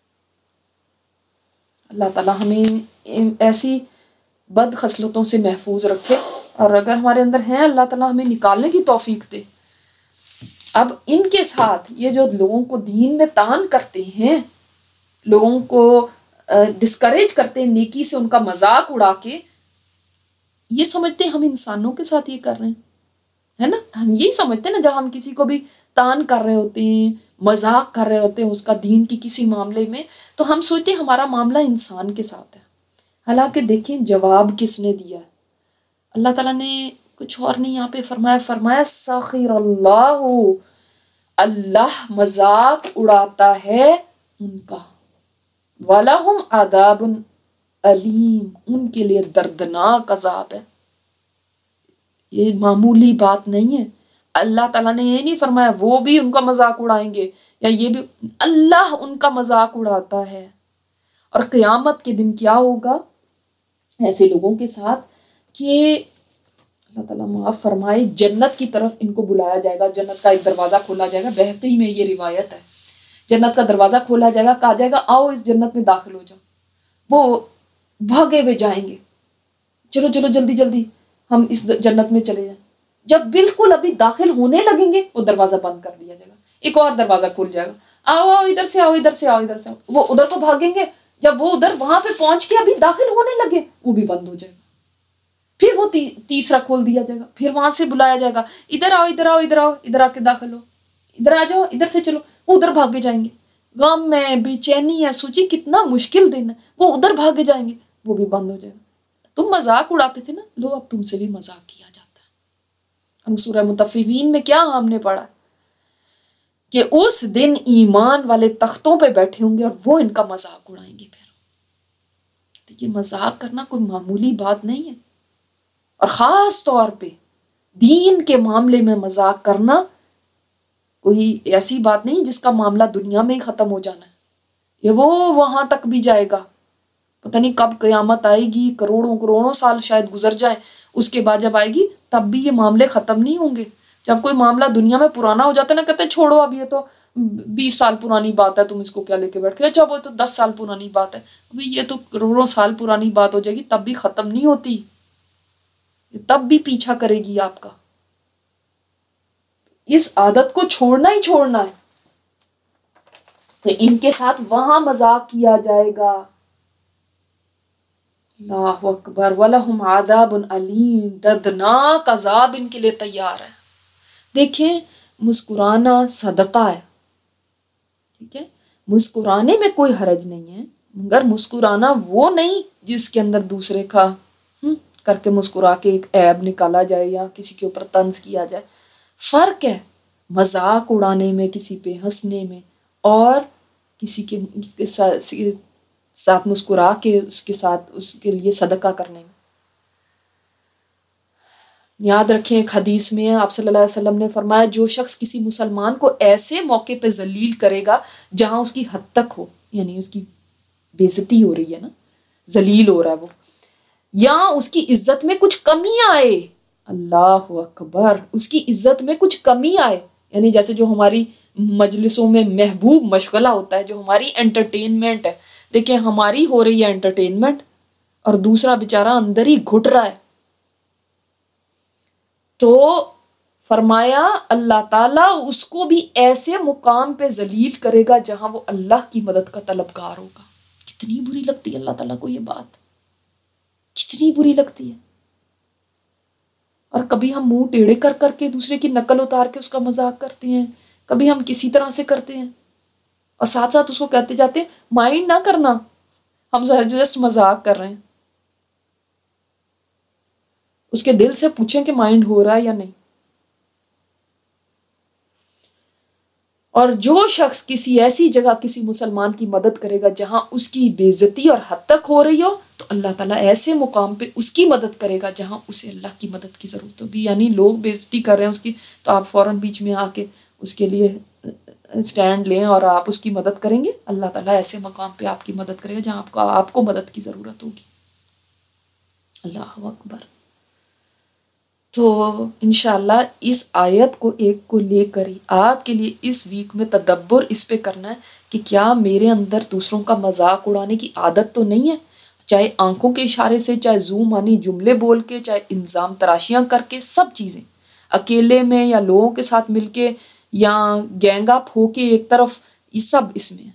اللہ تعالیٰ ہمیں ایسی بد خصلتوں سے محفوظ رکھے، اور اگر ہمارے اندر ہیں اللہ تعالیٰ ہمیں نکالنے کی توفیق دے۔ اب ان کے ساتھ یہ جو لوگوں کو دین میں تان کرتے ہیں، لوگوں کو ڈسکریج کرتے ہیں نیکی سے، ان کا مذاق اڑا کے، یہ سمجھتے ہیں ہم انسانوں کے ساتھ یہ کر رہے ہیں، ہے نا؟ ہم یہی سمجھتے ہیں نا، جب ہم کسی کو بھی تان کر رہے ہوتے ہیں، مذاق کر رہے ہوتے ہیں اس کا دین کی کسی معاملے میں، تو ہم سوچتے ہیں ہمارا معاملہ انسان کے ساتھ ہے۔ حالانکہ دیکھیں جواب کس نے دیا ہے، اللہ تعالیٰ نے کچھ اور نہیں یہاں پہ فرمایا، فرمایا سخر اللہ، اللہ مذاق اڑاتا ہے ان کا، وَلَهُمْ عَذَابٌ علیم، ان کے لیے دردناک عذاب ہے۔ یہ معمولی بات نہیں ہے، اللہ تعالیٰ نے یہ نہیں فرمایا وہ بھی ان کا مذاق اڑائیں گے یا یہ بھی، اللہ ان کا مذاق اڑاتا ہے۔ اور قیامت کے دن کیا ہوگا ایسے لوگوں کے ساتھ کہ اللہ تعالیٰ معاف فرمائے، جنت کی طرف ان کو بلایا جائے گا، جنت کا ایک دروازہ کھولا جائے گا، بہقی میں یہ روایت ہے، جنت کا دروازہ کھولا جائے گا، کہا جائے گا آؤ اس جنت میں داخل ہو جاؤ، وہ بھاگے ہوئے جائیں گے، چلو چلو جلدی جلدی ہم اس جنت میں چلے جائیں۔ جب بالکل ابھی داخل ہونے لگیں گے وہ دروازہ بند کر دیا جائے گا، ایک اور دروازہ کھل جائے گا، آؤ آؤ ادھر سے آؤ ادھر سے آؤ ادھر سے آؤ، وہ ادھر کو بھاگیں گے، جب وہ ادھر وہاں پہ پہنچ کے ابھی داخل ہونے لگے وہ بھی بند ہو جائے گا، پھر وہ تی, تیسرا کھول دیا جائے گا، پھر وہاں سے بلایا جائے گا ادھر آؤ ادھر آؤ ادھر آؤ ادھر آ کے داخل ہو، ادھر آ جاؤ ادھر سے چلو، وہ ادھر بھاگے جائیں گے، غم ہے، بے چینی ہے، سوچی کتنا مشکل دن ہے، وہ ادھر بھاگے جائیں گے، وہ بھی بند ہو جائے گا۔ تم مذاق اڑاتے تھے نا، لو اب تم سے بھی مذاق کیا جاتا ہے۔ ہم سورہ مطففین میں کیا ہم نے پڑھا کہ اس دن ایمان والے تختوں پہ بیٹھے ہوں گے اور وہ ان کا مذاق اڑائیں گے۔ پھر تو یہ مذاق کرنا کوئی معمولی بات نہیں ہے، اور خاص طور پہ دین کے معاملے میں مذاق کرنا کوئی ایسی بات نہیں جس کا معاملہ دنیا میں ہی ختم ہو جانا ہے، یہ وہ وہاں تک بھی جائے گا، پتہ نہیں کب قیامت آئے گی، کروڑوں کروڑوں سال شاید گزر جائے، اس کے بعد جب آئے گی تب بھی یہ معاملے ختم نہیں ہوں گے۔ جب کوئی معاملہ دنیا میں پرانا ہو جاتا ہے نا، کہتے ہیں چھوڑو اب یہ تو بیس سال پرانی بات ہے، تم اس کو کیا لے کے بیٹھ کے، اچھا وہ تو دس سال پرانی بات ہے، ابھی یہ تو کروڑوں سال پرانی بات ہو جائے گی تب بھی ختم نہیں ہوتی، یہ تب بھی پیچھا کرے گی آپ کا۔ اس عادت کو چھوڑنا ہی چھوڑنا ہے۔ تو ان کے ساتھ وہاں مذاق کیا جائے گا، اللہ اکبر، وَلَهُمْ عَذَابٌ عَلِيمٌ، دردناک عذاب ان کے لیے تیار ہے۔ دیکھیں مسکرانا صدقہ ہے، ٹھیک ہے، مسکرانے میں کوئی حرج نہیں ہے، مگر مسکرانا وہ نہیں جس کے اندر دوسرے کا ہم، کر کے مسکرا کے ایک عیب نکالا جائے یا کسی کے اوپر طنز کیا جائے۔ فرق ہے مذاق اڑانے میں، کسی پہ ہنسنے میں، اور کسی کے اس کے ساتھ ساتھ مسکرا کے اس کے ساتھ اس کے لیے صدقہ کرنے میں۔ یاد رکھیں ایک حدیث میں آپ صلی اللہ علیہ وسلم نے فرمایا جو شخص کسی مسلمان کو ایسے موقع پہ ذلیل کرے گا جہاں اس کی حد تک ہو، یعنی اس کی بےزتی ہو رہی ہے نا، ذلیل ہو رہا ہے وہ، یا اس کی عزت میں کچھ کمی آئے، اللہ اکبر، اس کی عزت میں کچھ کمی آئے، یعنی جیسے جو ہماری مجلسوں میں محبوب مشغلہ ہوتا ہے، جو ہماری انٹرٹینمنٹ ہے، دیکھیں ہماری ہو رہی ہے انٹرٹینمنٹ اور دوسرا بیچارہ اندر ہی گھٹ رہا ہے، تو فرمایا اللہ تعالیٰ اس کو بھی ایسے مقام پہ ذلیل کرے گا جہاں وہ اللہ کی مدد کا طلبگار ہوگا۔ کتنی بری لگتی ہے اللہ تعالیٰ کو یہ بات، کتنی بری لگتی ہے۔ اور کبھی ہم منہ ٹیڑھے کر کر کے دوسرے کی نقل اتار کے اس کا مذاق کرتے ہیں، کبھی ہم کسی طرح سے کرتے ہیں اور ساتھ ساتھ اس کو کہتے جاتے ہیں مائنڈ نہ کرنا، ہم جسٹ مذاق کر رہے ہیں۔ اس کے دل سے پوچھیں کہ مائنڈ ہو رہا ہے یا نہیں۔ اور جو شخص کسی ایسی جگہ کسی مسلمان کی مدد کرے گا جہاں اس کی بے عزتی اور حد تک ہو رہی ہو، تو اللہ تعالیٰ ایسے مقام پہ اس کی مدد کرے گا جہاں اسے اللہ کی مدد کی ضرورت ہوگی۔ یعنی لوگ بے عزتی کر رہے ہیں اس کی، تو آپ فوراً بیچ میں آ کے اس کے لیے اسٹینڈ لیں اور آپ اس کی مدد کریں گے، اللہ تعالیٰ ایسے مقام پہ آپ کی مدد کرے گا جہاں آپ کو آپ کو مدد کی ضرورت ہوگی۔ اللہ اکبر۔ تو انشاءاللہ اس آیت کو ایک کو لے کر ہی آپ کے لیے اس ویک میں تدبر اس پہ کرنا ہے کہ کیا میرے اندر دوسروں کا مذاق اڑانے کی عادت تو نہیں ہے، چاہے آنکھوں کے اشارے سے، چاہے زو مانی جملے بول کے، چاہے الزام تراشیاں کر کے، سب چیزیں اکیلے میں یا لوگوں کے ساتھ مل کے یا گینگ اپ ہو کے ایک طرف، یہ سب اس میں ہے۔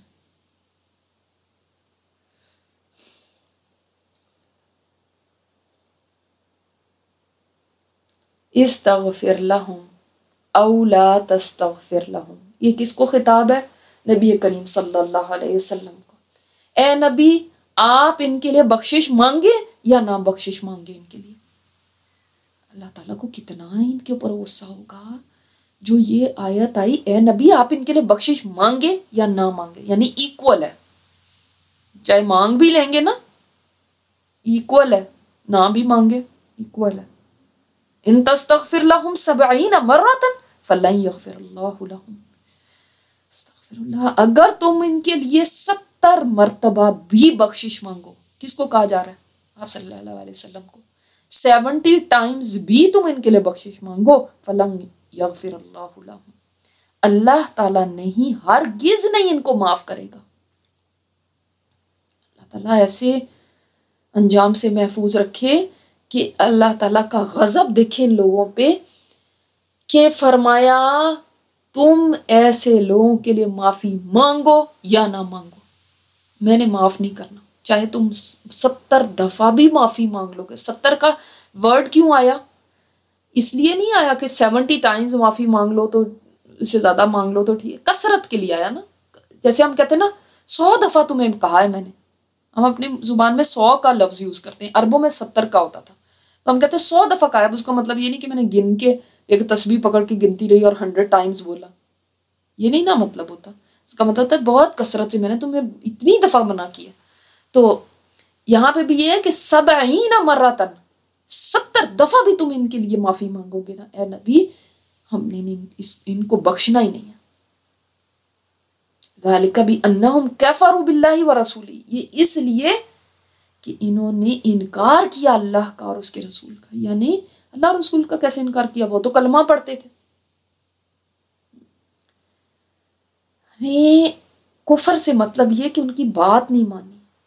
استغفر لہم او لا تستغفر لہم، یہ کس کو خطاب ہے؟ نبی کریم صلی اللہ علیہ وسلم کو۔ اے نبی آپ ان کے لیے بخشش مانگے یا نہ بخشش مانگے ان کے لیے۔ اللہ تعالیٰ کو کتنا ان کے اوپر غصہ ہوگا جو یہ آیت آئی، اے نبی آپ ان کے لیے بخشش مانگے یا نہ مانگے، یعنی ایکول ہے، چاہے مانگ بھی لیں گے نا ایکول ہے، نہ بھی مانگے ایکول ہے۔ ان تستغفر لهم سبعین مرۃ فلن یغفر اللہ لهم، استغفر اللہ، اگر تم ان کے لیے ستر مرتبہ بھی بخشش مانگو، کس کو کہا جا رہا ہے؟ آپ صلی اللہ علیہ وسلم کو۔ سیونٹی ٹائمز بھی تم ان کے لیے بخشش مانگو، فلن یغفر اللہ لهم، اللہ تعالیٰ نہیں، ہرگز نہیں ان کو معاف کرے گا۔ اللہ تعالیٰ ایسے انجام سے محفوظ رکھے کہ اللہ تعالیٰ کا غضب دیکھیں ان لوگوں پہ، کہ فرمایا تم ایسے لوگوں کے لیے معافی مانگو یا نہ مانگو، میں نے معاف نہیں کرنا، چاہے تم ستر دفعہ بھی معافی مانگ لو گے۔ ستر کا ورڈ کیوں آیا؟ اس لیے نہیں آیا کہ سیونٹی ٹائمز معافی مانگ لو تو اس سے زیادہ مانگ لو تو ٹھیک ہے، کثرت کے لیے آیا نا۔ جیسے ہم کہتے ہیں نا سو دفعہ تمہیں کہا ہے میں نے، ہم اپنی زبان میں سو کا لفظ یوز کرتے ہیں، عربوں میں ستر کا ہوتا تھا، تو ہم کہتے ہیں سو دفعہ کہا ہے، اس کا مطلب یہ نہیں کہ میں نے گن کے ایک تسبیح پکڑ کے گنتی رہی اور ہنڈریڈ ٹائمز بولا، یہ نہیں نا مطلب ہوتا، اس کا مطلب ہوتا ہے بہت کثرت سے میں نے تمہیں اتنی دفعہ منع کیا۔ تو یہاں پہ بھی یہ ہے کہ سبعین مرتن، ستر دفعہ بھی تم ان کے لیے معافی مانگو گے نا اے نبی، ہم نے اس ان کو بخشنا ہی نہیں ہے۔ ذالک بانہم کفروا باللہ ورسولہ، یہ اس لیے کہ انہوں نے انکار کیا اللہ کا اور اس کے رسول کا۔ یعنی اللہ رسول کا کیسے انکار کیا؟ وہ تو کلمہ پڑھتے تھے۔ یعنی کفر سے مطلب یہ کہ ان کی بات نہیں مانی،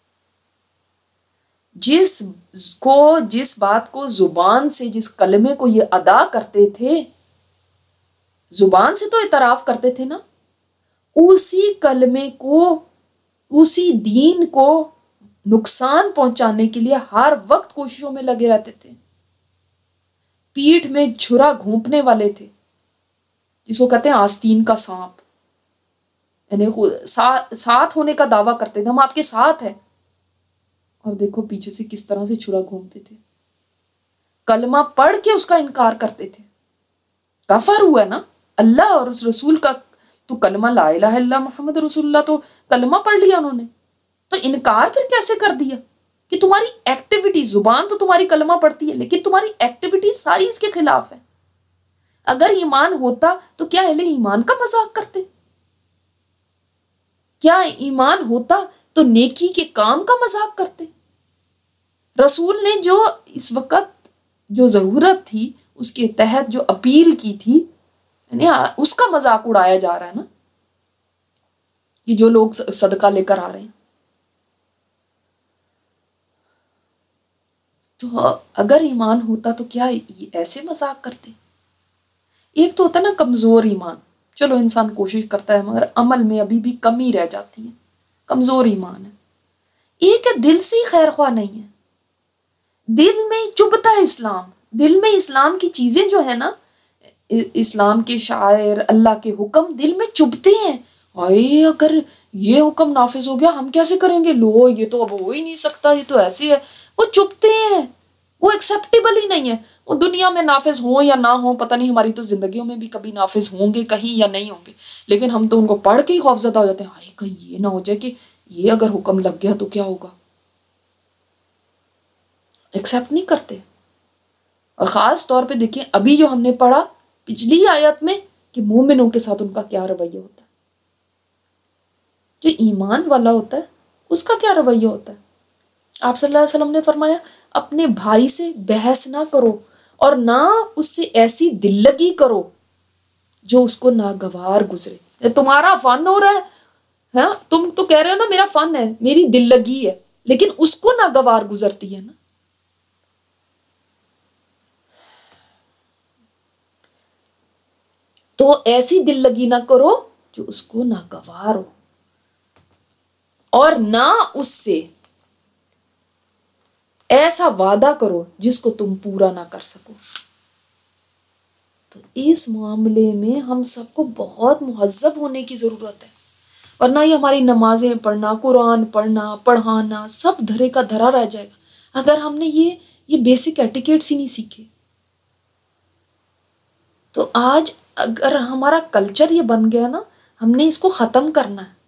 جس کو جس بات کو زبان سے، جس کلمے کو یہ ادا کرتے تھے، زبان سے تو اعتراف کرتے تھے نا، اسی کلمے کو، اسی دین کو نقصان پہنچانے کے لیے ہر وقت کوششوں میں لگے رہتے تھے، پیٹھ میں چھرا گھونپنے والے تھے۔ جس کو کہتے ہیں آستین کا سانپ، یعنی ساتھ ہونے کا دعویٰ کرتے تھے، ہم آپ کے ساتھ ہیں، اور دیکھو پیچھے سے کس طرح سے چھرا گھومتے تھے، کلمہ پڑھ کے اس کا انکار کرتے تھے. کفر ہوا نا اللہ اور اس رسول کا. تو کلمہ لا الہ الا اللہ محمد رسول اللہ تو کلمہ پڑھ لیا انہوں نے، تو انکار پھر کیسے کر دیا کہ تمہاری ایکٹیویٹی، زبان تو تمہاری کلمہ پڑھتی ہے لیکن تمہاری ایکٹیویٹی ساری اس کے خلاف ہے. اگر ایمان ہوتا تو کیا اہل ایمان کا مذاق کرتے؟ کیا ایمان ہوتا تو نیکی کے کام کا مذاق کرتے؟ رسول نے جو اس وقت جو ضرورت تھی اس کے تحت جو اپیل کی تھی، یعنی اس کا مذاق اڑایا جا رہا ہے نا، یہ جو لوگ صدقہ لے کر آ رہے ہیں. تو اگر ایمان ہوتا تو کیا یہ ایسے مذاق کرتے؟ ایک تو ہوتا ہے نا کمزور ایمان، چلو انسان کوشش کرتا ہے مگر عمل میں ابھی بھی کمی رہ جاتی ہے، کمزور ایمان ہے. ایک ہے دل سے ہی خیر خواہ نہیں ہے، دل میں چبھتا ہے اسلام، دل میں اسلام کی چیزیں جو ہے نا، اسلام کے شاعر، اللہ کے حکم دل میں چبھتے ہیں. اے اگر یہ حکم نافذ ہو گیا ہم کیسے کریں گے، لو یہ تو اب ہو ہی نہیں سکتا، یہ تو ایسے ہے. وہ چبھتے ہیں، وہ ایکسیپٹیبل ہی نہیں ہے. وہ دنیا میں نافذ ہوں یا نہ ہوں، پتہ نہیں ہماری تو زندگیوں میں بھی کبھی نافذ ہوں گے کہیں یا نہیں ہوں گے، لیکن ہم تو ان کو پڑھ کے ہی خوفزدہ ہو جاتے ہیں. ہائے کہیں یہ نہ ہو جائے کہ یہ اگر حکم لگ گیا تو کیا ہوگا. ایکسیپٹ نہیں کرتے. اور خاص طور پہ دیکھیں ابھی جو ہم نے پڑھا پچھلی آیت میں کہ مومنوں کے ساتھ ان کا کیا رویہ ہوتا ہے، جو ایمان والا ہوتا ہے اس کا کیا رویہ ہوتا ہے. آپ صلی اللہ علیہ وسلم نے فرمایا اپنے بھائی سے بحث نہ کرو اور نہ اس سے ایسی دل لگی کرو جو اس کو ناگوار گزرے. تمہارا فن ہو رہا ہے، ہاں تم تو کہہ رہے ہو نا میرا فن ہے، میری دل لگی ہے، لیکن اس کو ناگوار گزرتی ہے نا. تو ایسی دل لگی نہ کرو جو اس کو ناگوار ہو، اور نہ اس سے ایسا وعدہ کرو جس کو تم پورا نہ کر سکو. تو اس معاملے میں ہم سب کو بہت مہذب ہونے کی ضرورت ہے، ورنہ یہ ہماری نمازیں پڑھنا، قرآن پڑھنا، پڑھانا سب دھرے کا دھرا رہ جائے گا اگر ہم نے یہ یہ بیسک ایٹیکیٹس ہی نہیں سیکھے. تو آج اگر ہمارا کلچر یہ بن گیا نا، ہم نے اس کو ختم کرنا ہے.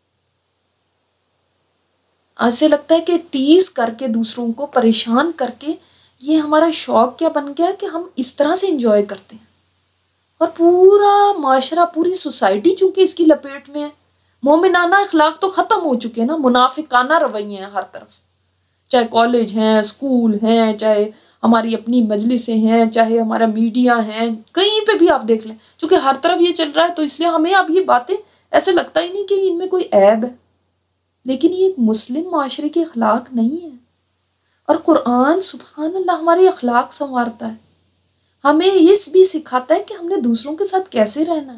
آج سے لگتا ہے کہ ٹیز کر کے دوسروں کو پریشان کر کے یہ ہمارا شوق کیا بن گیا کہ ہم اس طرح سے انجوائے کرتے ہیں. اور پورا معاشرہ، پوری سوسائٹی چونکہ اس کی لپیٹ میں ہے. مومنانہ اخلاق تو ختم ہو چکے ہیں نا، منافقانہ رویے ہیں ہر طرف، چاہے کالج ہیں، اسکول ہیں، چاہے ہماری اپنی مجلسیں ہیں، چاہے ہمارا میڈیا ہیں، کہیں پہ بھی آپ دیکھ لیں، چونکہ ہر طرف یہ چل رہا ہے تو اس لیے ہمیں اب یہ باتیں ایسے لگتا ہی نہیں کہ ان میں کوئی عیب ہے. لیکن یہ ایک مسلم معاشرے کے اخلاق نہیں ہے. اور قرآن سبحان اللہ ہمارے اخلاق سنوارتا ہے، ہمیں اس بھی سکھاتا ہے کہ ہم نے دوسروں کے ساتھ کیسے رہنا ہے.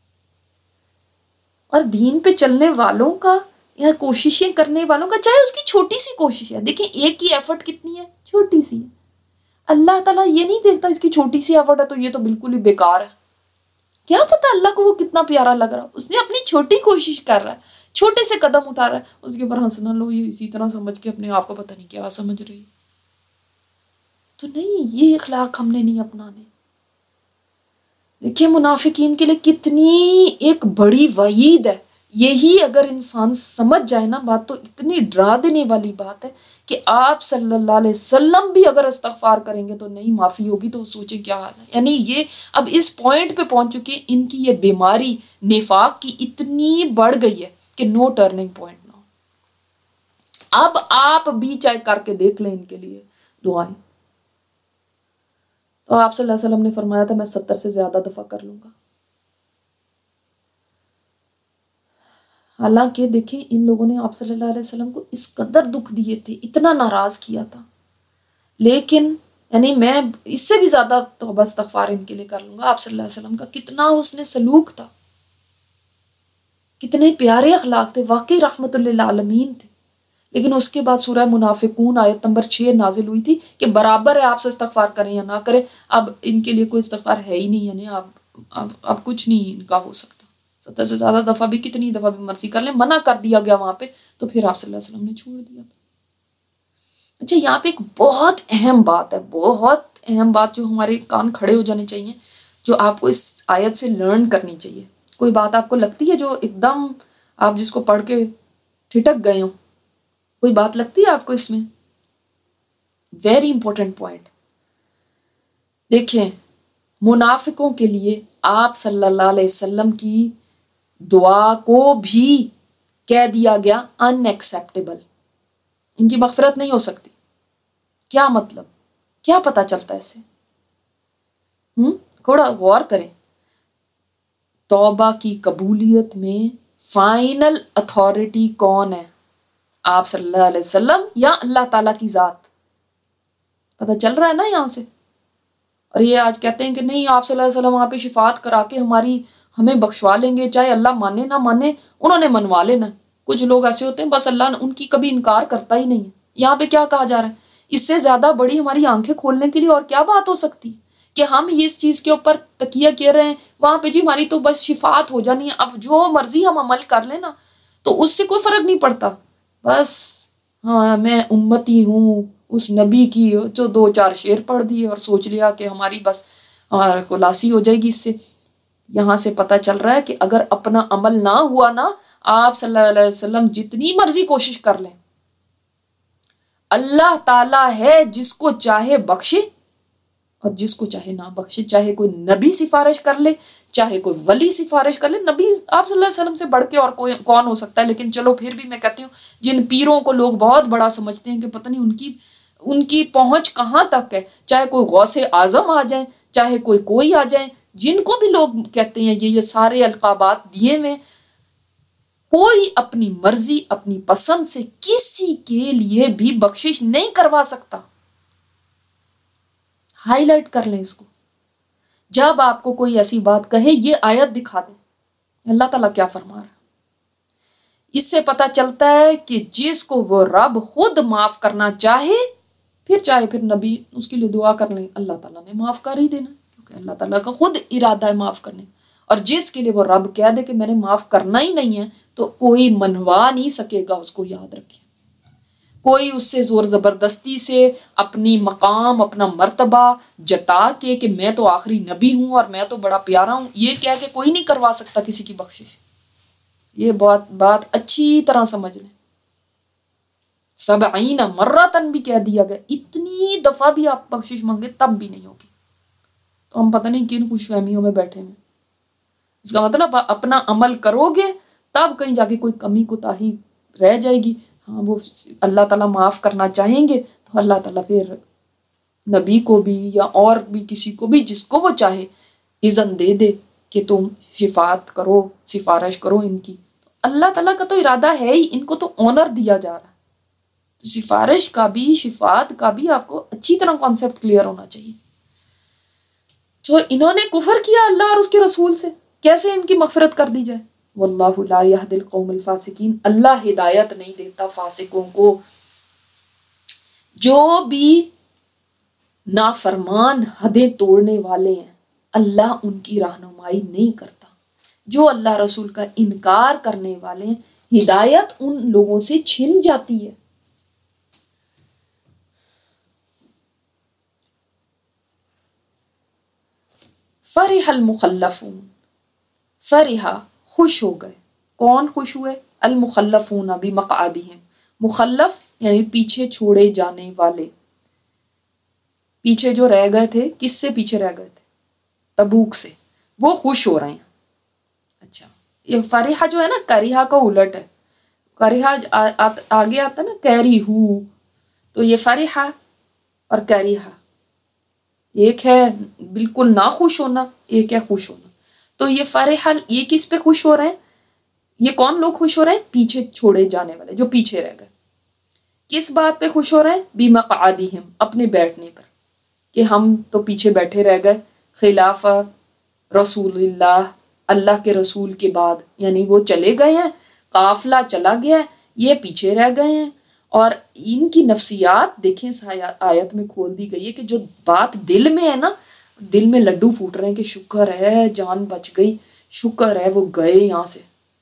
اور دین پہ چلنے والوں کا یا کوششیں کرنے والوں کا، چاہے اس کی چھوٹی سی کوشش ہے، دیکھیں ایک کی ایفرٹ کتنی ہے، چھوٹی سی ہے. اللہ تعالیٰ یہ نہیں دیکھتا اس کی چھوٹی سی ایفرٹ ہے تو یہ تو بالکل ہی بیکار ہے. کیا پتا اللہ کو وہ کتنا پیارا لگ رہا، اس نے اپنی چھوٹی کوشش کر رہا ہے، چھوٹے سے قدم اٹھا رہا ہے، اس کے اوپر ہنسنا لو یہ اسی طرح سمجھ کے اپنے آپ کو پتہ نہیں کیا سمجھ رہی. تو نہیں، یہ اخلاق ہم نے نہیں اپنانے. دیکھیں منافقین کے لیے کتنی ایک بڑی وعید ہے. یہی اگر انسان سمجھ جائے نا بات، تو اتنی ڈرا دینے والی بات ہے کہ آپ صلی اللہ علیہ وسلم بھی اگر استغفار کریں گے تو نہیں معافی ہوگی، تو سوچیں کیا حال ہے. یعنی یہ اب اس پوائنٹ پہ پہنچ چکے، ان کی یہ بیماری نفاق کی اتنی بڑھ گئی ہے کہ نو ٹرننگ پوائنٹ نہ ہو. اب آپ بھی چاہے کر کے دیکھ لیں ان کے لیے دعائیں. تو آپ صلی اللہ علیہ وسلم نے فرمایا تھا میں ستر سے زیادہ دفعہ کر لوں گا. حالانکہ دیکھیں ان لوگوں نے آپ صلی اللہ علیہ وسلم کو اس قدر دکھ دیے تھے، اتنا ناراض کیا تھا، لیکن یعنی میں اس سے بھی زیادہ توبہ استغفار ان کے لیے کر لوں گا. آپ صلی اللہ علیہ وسلم کا کتنا حسن سلوک تھا، کتنے پیارے اخلاق تھے، واقعی رحمت للعالمین تھے. لیکن اس کے بعد سورہ منافقون آیت نمبر چھ نازل ہوئی تھی کہ برابر ہے آپ سے استغفار کریں یا نہ کریں. اب ان کے لیے کوئی استغفار ہے ہی نہیں، یعنی اب اب اب کچھ نہیں ان کا ہو سکتا، ستر سے زیادہ دفعہ بھی کتنی دفعہ بھی مرضی کر لیں، منع کر دیا گیا وہاں پہ، تو پھر آپ صلی اللہ علیہ وسلم نے چھوڑ دیا تھا۔ اچھا یہاں پہ ایک بہت اہم بات ہے، بہت اہم بات جو ہمارے کان کھڑے ہو جانے چاہیے، جو آپ کو اس آیت سے لرن کرنی چاہیے۔ کوئی بات آپ کو لگتی ہے جو ایک دم آپ جس کو پڑھ کے ٹھٹک گئے ہوں؟ کوئی بات لگتی ہے آپ کو اس میں؟ Very important point. دیکھیں، منافقوں کے لیے آپ صلی اللہ علیہ وسلم کی دعا کو بھی کہہ دیا گیا ان ایکسیپٹیبل، ان کی مغفرت نہیں ہو سکتی۔ کیا مطلب؟ کیا پتہ چلتا ہے اس سے؟ ہم تھوڑا غور کریں۔ توبہ کی قبولیت میں فائنل اتھارٹی کون ہے؟ آپ صلی اللہ علیہ وسلم یا اللہ تعالیٰ کی ذات؟ پتہ چل رہا ہے نا یہاں سے؟ اور یہ آج کہتے ہیں کہ نہیں آپ صلی اللہ علیہ وسلم وہاں پہ شفاعت کرا کے ہماری ہمیں بخشوا لیں گے، چاہے اللہ مانے نہ مانے انہوں نے منوا لینا۔ کچھ لوگ ایسے ہوتے ہیں بس اللہ ان کی کبھی انکار کرتا ہی نہیں ہے۔ یہاں پہ کیا کہا جا رہا ہے؟ اس سے زیادہ بڑی ہماری آنکھیں کھولنے کے لیے اور کیا بات ہو سکتی کہ ہم اس چیز کے اوپر تکیہ کیے رہے ہیں، وہاں پہ جی ہماری تو بس شفاعت ہو جانی ہے، اب جو مرضی ہم عمل کر لیں نا تو اس سے کوئی فرق نہیں پڑتا، بس ہاں میں امتی ہوں اس نبی کی، جو دو چار شعر پڑھ دیے اور سوچ لیا کہ ہماری بس خلاصی ہو جائے گی اس سے۔ یہاں سے پتہ چل رہا ہے کہ اگر اپنا عمل نہ ہوا نا، آپ صلی اللہ علیہ وسلم جتنی مرضی کوشش کر لیں، اللہ تعالیٰ ہے جس کو چاہے بخشے اور جس کو چاہے نہ بخشے، چاہے کوئی نبی سفارش کر لے، چاہے کوئی ولی سفارش کر لے۔ نبی آپ صلی اللہ علیہ وسلم سے بڑھ کے اور کوئی کون ہو سکتا ہے؟ لیکن چلو پھر بھی میں کہتی ہوں جن پیروں کو لوگ بہت بڑا سمجھتے ہیں کہ پتہ نہیں ان کی ان کی پہنچ کہاں تک ہے، چاہے کوئی غوث اعظم آ جائیں، چاہے کوئی کوئی آ جائیں، جن کو بھی لوگ کہتے ہیں یہ یہ سارے القابات دیے میں، کوئی اپنی مرضی اپنی پسند سے کسی کے لیے بھی بخشش نہیں کروا سکتا۔ ہائی لائٹ کر لیں اس کو۔ جب آپ کو کوئی ایسی بات کہے یہ آیت دکھا دیں اللہ تعالیٰ کیا فرما رہا ہے۔ اس سے پتہ چلتا ہے کہ جس کو وہ رب خود معاف کرنا چاہے، پھر چاہے پھر نبی اس کے لیے دعا کر لیں، اللہ تعالیٰ نے معاف کر ہی دینا، کیونکہ اللہ تعالیٰ کا خود ارادہ ہے معاف کرنے۔ اور جس کے لیے وہ رب کہہ دے کہ میں نے معاف کرنا ہی نہیں ہے تو کوئی منوا نہیں سکے گا، اس کو یاد رکھیں۔ کوئی اس سے زور زبردستی سے اپنی مقام اپنا مرتبہ جتا کے کہ میں تو آخری نبی ہوں اور میں تو بڑا پیارا ہوں، یہ کہہ کے کوئی نہیں کروا سکتا کسی کی بخشش۔ یہ بات بات اچھی طرح سمجھ لیں۔ سبعین مرتن بھی کہہ دیا گیا، اتنی دفعہ بھی آپ بخشش مانگے تب بھی نہیں ہوگی، تو ہم پتہ نہیں کن خوش فہمیوں میں بیٹھے ہیں۔ اس کا مطلب اپنا عمل کرو گے تب کہیں جا کے کوئی کمی کوتاہی رہ جائے گی، ہاں وہ اللہ تعالیٰ معاف کرنا چاہیں گے تو اللہ تعالیٰ پھر نبی کو بھی یا اور بھی کسی کو بھی جس کو وہ چاہے اذن دے دے کہ تم شفاعت کرو، سفارش کرو ان کی۔ اللہ تعالیٰ کا تو ارادہ ہے ہی، ان کو تو آنر دیا جا رہا ہے، تو سفارش کا بھی شفاعت کا بھی آپ کو اچھی طرح کانسیپٹ کلیئر ہونا چاہیے۔ تو انہوں نے کفر کیا اللہ اور اس کے رسول سے، کیسے ان کی مغفرت کر دی جائے؟ واللہ لا یہدی القوم الفاسقین، اللہ ہدایت نہیں دیتا فاسقوں کو۔ جو بھی نافرمان حدیں توڑنے والے ہیں اللہ ان کی رہنمائی نہیں کرتا۔ جو اللہ رسول کا انکار کرنے والے ہیں ہدایت ان لوگوں سے چھن جاتی ہے۔ فرح المخلفون، فرح خوش ہو گئے، کون خوش ہوئے؟ المخلفون بمقعدہم، مخلف یعنی پیچھے چھوڑے جانے والے، پیچھے جو رہ گئے تھے، کس سے پیچھے رہ گئے تھے؟ تبوک سے، وہ خوش ہو رہے ہیں۔ اچھا یہ فرحہ جو ہے نا کریہا کا الٹ ہے، کریہا آگے آتا ہے نا کریہو، تو یہ فرحہ اور کریہا ایک ہے بالکل نہ خوش ہونا، ایک ہے خوش ہونا۔ تو یہ فرحہ یہ کس پہ خوش ہو رہے ہیں؟ یہ کون لوگ خوش ہو رہے ہیں؟ پیچھے چھوڑے جانے والے جو پیچھے رہ گئے۔ کس بات پہ خوش ہو رہے ہیں؟ بمقعدہم، اپنے بیٹھنے پر، کہ ہم تو پیچھے بیٹھے رہ گئے خلاف رسول اللہ، اللہ کے رسول کے بعد، یعنی وہ چلے گئے ہیں، قافلہ چلا گیا ہے، یہ پیچھے رہ گئے ہیں۔ اور ان کی نفسیات دیکھیں اس آیت میں کھول دی گئی ہے کہ جو بات دل میں ہے نا دل میں لڈو پھوٹ رہے ہیں کہ شکر ہے جان بچ گئی، شکر ہے وہ گئے یہاں سے،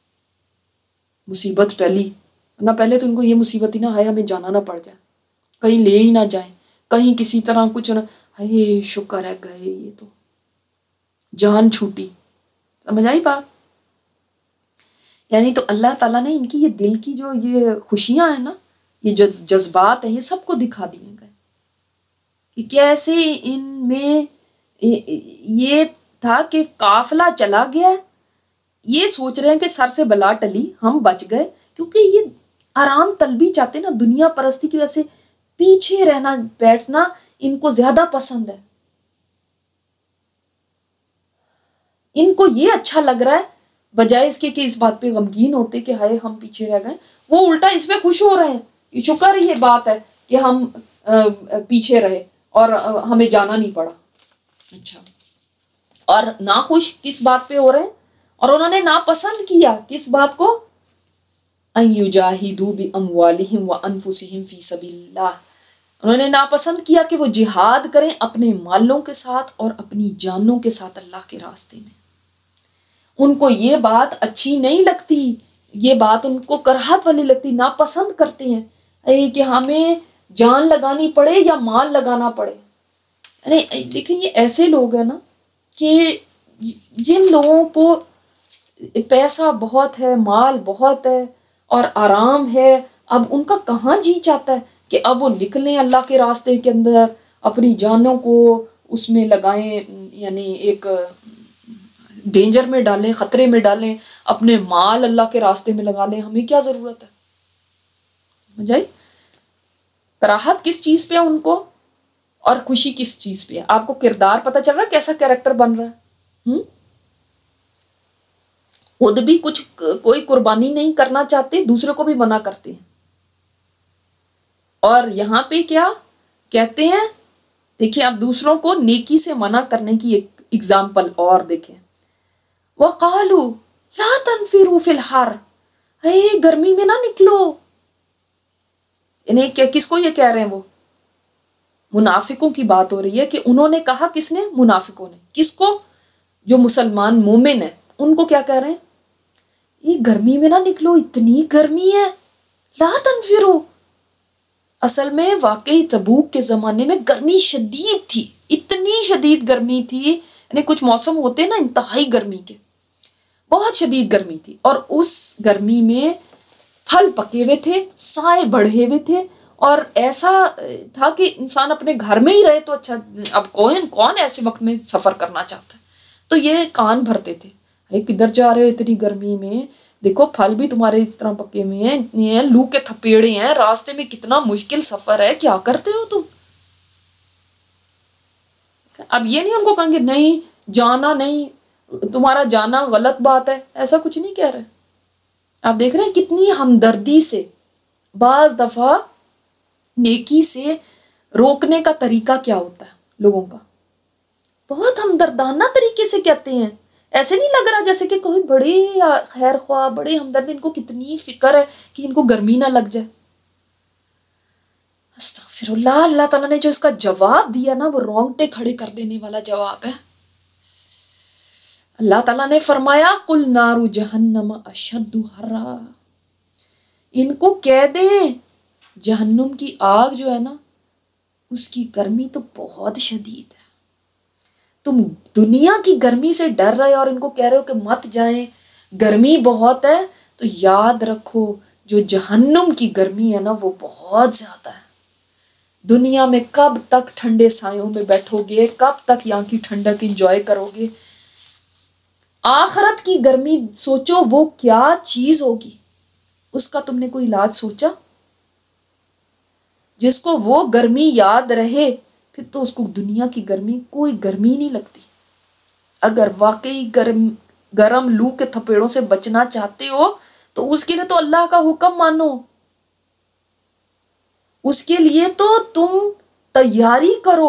مصیبت ٹلی، ورنہ پہلے تو ان کو یہ مصیبت ہی نہ آئے ہمیں جانا نہ پڑ جائے، کہیں لے ہی نہ جائیں، کہیں کسی طرح کچھ نہ، ہے شکر ہے گئے، یہ تو جان چھوٹی. سمجھ آئی بات؟ یعنی تو اللہ تعالیٰ نے ان کی یہ دل کی جو یہ خوشیاں ہیں نا، یہ جذبات ہیں، یہ سب کو دکھا دیے گئے کہ کیسے ان میں یہ تھا کہ قافلہ چلا گیا، یہ سوچ رہے ہیں کہ سر سے بلا ٹلی، ہم بچ گئے، کیونکہ یہ آرام طلبی چاہتے نا، دنیا پرستی کی وجہ سے پیچھے رہنا بیٹھنا ان کو زیادہ پسند ہے. ان کو یہ اچھا لگ رہا ہے بجائے اس کے کہ اس بات پہ غمگین ہوتے کہ ہائے ہم پیچھے رہ گئے، وہ الٹا اس پہ خوش ہو رہے ہیں. یہ شکر یہ بات ہے کہ ہم پیچھے رہے اور ہمیں جانا نہیں پڑا. اچھا، اور ناخوش کس بات پہ ہو رہے ہیں، اور انہوں نے ناپسند کیا کس بات کو، ان یجاہدوا باموالہم وانفسہم فی سبیل اللہ، انہوں نے ناپسند کیا کہ وہ جہاد کریں اپنے مالوں کے ساتھ اور اپنی جانوں کے ساتھ اللہ کے راستے میں. ان کو یہ بات اچھی نہیں لگتی، یہ بات ان کو کراہت والی لگتی، ناپسند کرتے ہیں کہ ہمیں جان لگانی پڑے یا مال لگانا پڑے. ارے دیکھیں یہ ایسے لوگ ہیں نا کہ جن لوگوں کو پیسہ بہت ہے، مال بہت ہے اور آرام ہے، اب ان کا کہاں جی چاہتا ہے کہ اب وہ نکلیں اللہ کے راستے کے اندر، اپنی جانوں کو اس میں لگائیں، یعنی ایک ڈینجر میں ڈالیں، خطرے میں ڈالیں، اپنے مال اللہ کے راستے میں لگا لیں. ہمیں کیا ضرورت ہے؟ سمجھ آئی؟ کراہت کس چیز پہ ہے ان کو اور خوشی کس چیز پہ ہے؟ آپ کو کردار پتہ چل رہا ہے کیسا کیریکٹر بن رہا ہے؟ ہم خود بھی کچھ کوئی قربانی نہیں کرنا چاہتے، دوسرے کو بھی منع کرتے ہیں. اور یہاں پہ کیا کہتے ہیں، دیکھیں آپ دوسروں کو نیکی سے منع کرنے کی ایک اگزامپل اور دیکھیں. وَقَالُوا لَا تَنْفِرُوا فِي الْحَرِّ، اے گرمی میں نہ نکلو. یعنی کس کو یہ کہہ رہے ہیں؟ وہ منافقوں کی بات ہو رہی ہے کہ انہوں نے کہا، کس نے؟ منافقوں نے. کس کو؟ جو مسلمان مومن ہیں ان کو کیا کہہ رہے ہیں؟ یہ گرمی میں نہ نکلو، اتنی گرمی ہے. لا تنفروا، اصل میں واقعی تبوک کے زمانے میں گرمی شدید تھی، اتنی شدید گرمی تھی، یعنی کچھ موسم ہوتے ہیں نا انتہائی گرمی کے، بہت شدید گرمی تھی. اور اس گرمی میں پھل پکے ہوئے تھے، سائے بڑھے ہوئے تھے، اور ایسا تھا کہ انسان اپنے گھر میں ہی رہے تو اچھا. اب کون کون ایسے وقت میں سفر کرنا چاہتا ہے؟ تو یہ کان بھرتے تھے، کدھر جا رہے ہو اتنی گرمی میں، دیکھو پھل بھی تمہارے اس طرح پکے ہوئے ہیں، اتنے ہیں، لو کے تھپیڑے ہیں، راستے میں کتنا مشکل سفر ہے، کیا کرتے ہو تم؟ اب یہ نہیں ان کو کہیں گے نہیں جانا نہیں، تمہارا جانا غلط بات ہے، ایسا کچھ نہیں کہہ رہے. آپ دیکھ رہے ہیں کتنی ہمدردی سے، بعض دفعہ نیکی سے روکنے کا طریقہ کیا ہوتا ہے لوگوں کا، بہت ہمدردانہ طریقے سے کہتے ہیں. ایسے نہیں لگ رہا جیسے کہ کوئی بڑے خیر خواہ، بڑے ہمدرد، ان کو کتنی فکر ہے کہ ان کو گرمی نہ لگ جائے. استغفر اللہ. اللہ تعالیٰ نے جو اس کا جواب دیا نا، وہ رونگٹے کھڑے کر دینے والا جواب ہے. اللہ تعالیٰ نے فرمایا قُلْ نَارُ جَهَنَّمَ أَشَدُّ حَرًّا، ان کو کہہ دیں جہنم کی آگ جو ہے نا اس کی گرمی تو بہت شدید ہے. تم دنیا کی گرمی سے ڈر رہے اور ان کو کہہ رہے ہو کہ مت جائیں، گرمی بہت ہے، تو یاد رکھو جو جہنم کی گرمی ہے نا وہ بہت زیادہ ہے. دنیا میں کب تک ٹھنڈے سایوں میں بیٹھو گے، کب تک یہاں کی ٹھنڈک انجوائے کرو گے؟ آخرت کی گرمی سوچو وہ کیا چیز ہوگی، اس کا تم نے کوئی علاج سوچا؟ جس کو وہ گرمی یاد رہے پھر تو اس کو دنیا کی گرمی کوئی گرمی نہیں لگتی. اگر واقعی گرم گرم لو کے تھپیڑوں سے بچنا چاہتے ہو تو اس کے لیے تو اللہ کا حکم مانو، اس کے لیے تو تم تیاری کرو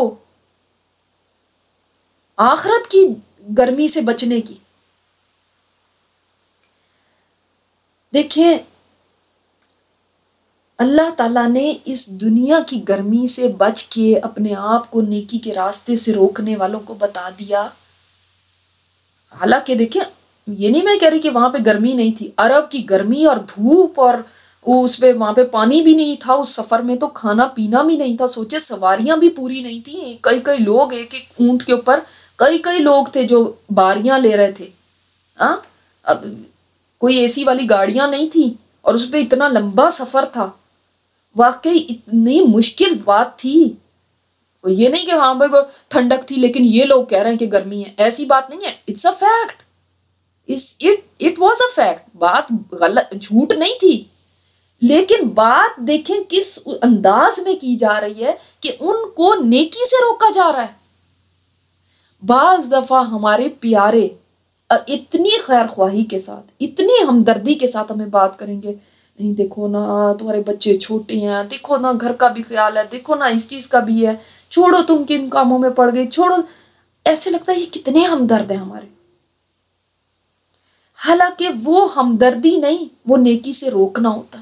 آخرت کی گرمی سے بچنے کی. دیکھیں اللہ تعالیٰ نے اس دنیا کی گرمی سے بچ کے اپنے آپ کو نیکی کے راستے سے روکنے والوں کو بتا دیا. حالانکہ دیکھیں یہ نہیں میں کہہ رہی کہ وہاں پہ گرمی نہیں تھی، عرب کی گرمی اور دھوپ، اور اس پہ وہاں پہ پانی بھی نہیں تھا، اس سفر میں تو کھانا پینا بھی نہیں تھا. سوچے سواریاں بھی پوری نہیں تھیں، کئی کئی لوگ ایک ایک اونٹ کے اوپر کئی کئی لوگ تھے جو باریاں لے رہے تھے. ہاں اب کوئی اے سی والی گاڑیاں نہیں تھیں اور اس پہ اتنا لمبا سفر تھا. واقعی اتنی مشکل بات تھی. یہ نہیں کہ وہاں پہ ٹھنڈک تھی لیکن یہ لوگ کہہ رہے ہیں کہ گرمی ہے، ایسی بات نہیں ہے. It's a fact, it was a fact. بات غلط جھوٹ نہیں تھی، لیکن بات دیکھیں کس انداز میں کی جا رہی ہے کہ ان کو نیکی سے روکا جا رہا ہے. بعض دفعہ ہمارے پیارے اتنی خیر خواہی کے ساتھ، اتنی ہمدردی کے ساتھ ہمیں بات کریں گے، نہیں دیکھو نا تمہارے بچے چھوٹے ہیں، دیکھو نا گھر کا بھی خیال ہے، دیکھو نا اس چیز کا بھی ہے، چھوڑو تم کن کاموں میں پڑ گئی، چھوڑو. ایسے لگتا ہے یہ کتنے ہمدرد ہیں ہمارے. حالانکہ وہ ہمدردی نہیں، وہ نیکی سے روکنا ہوتا ہے.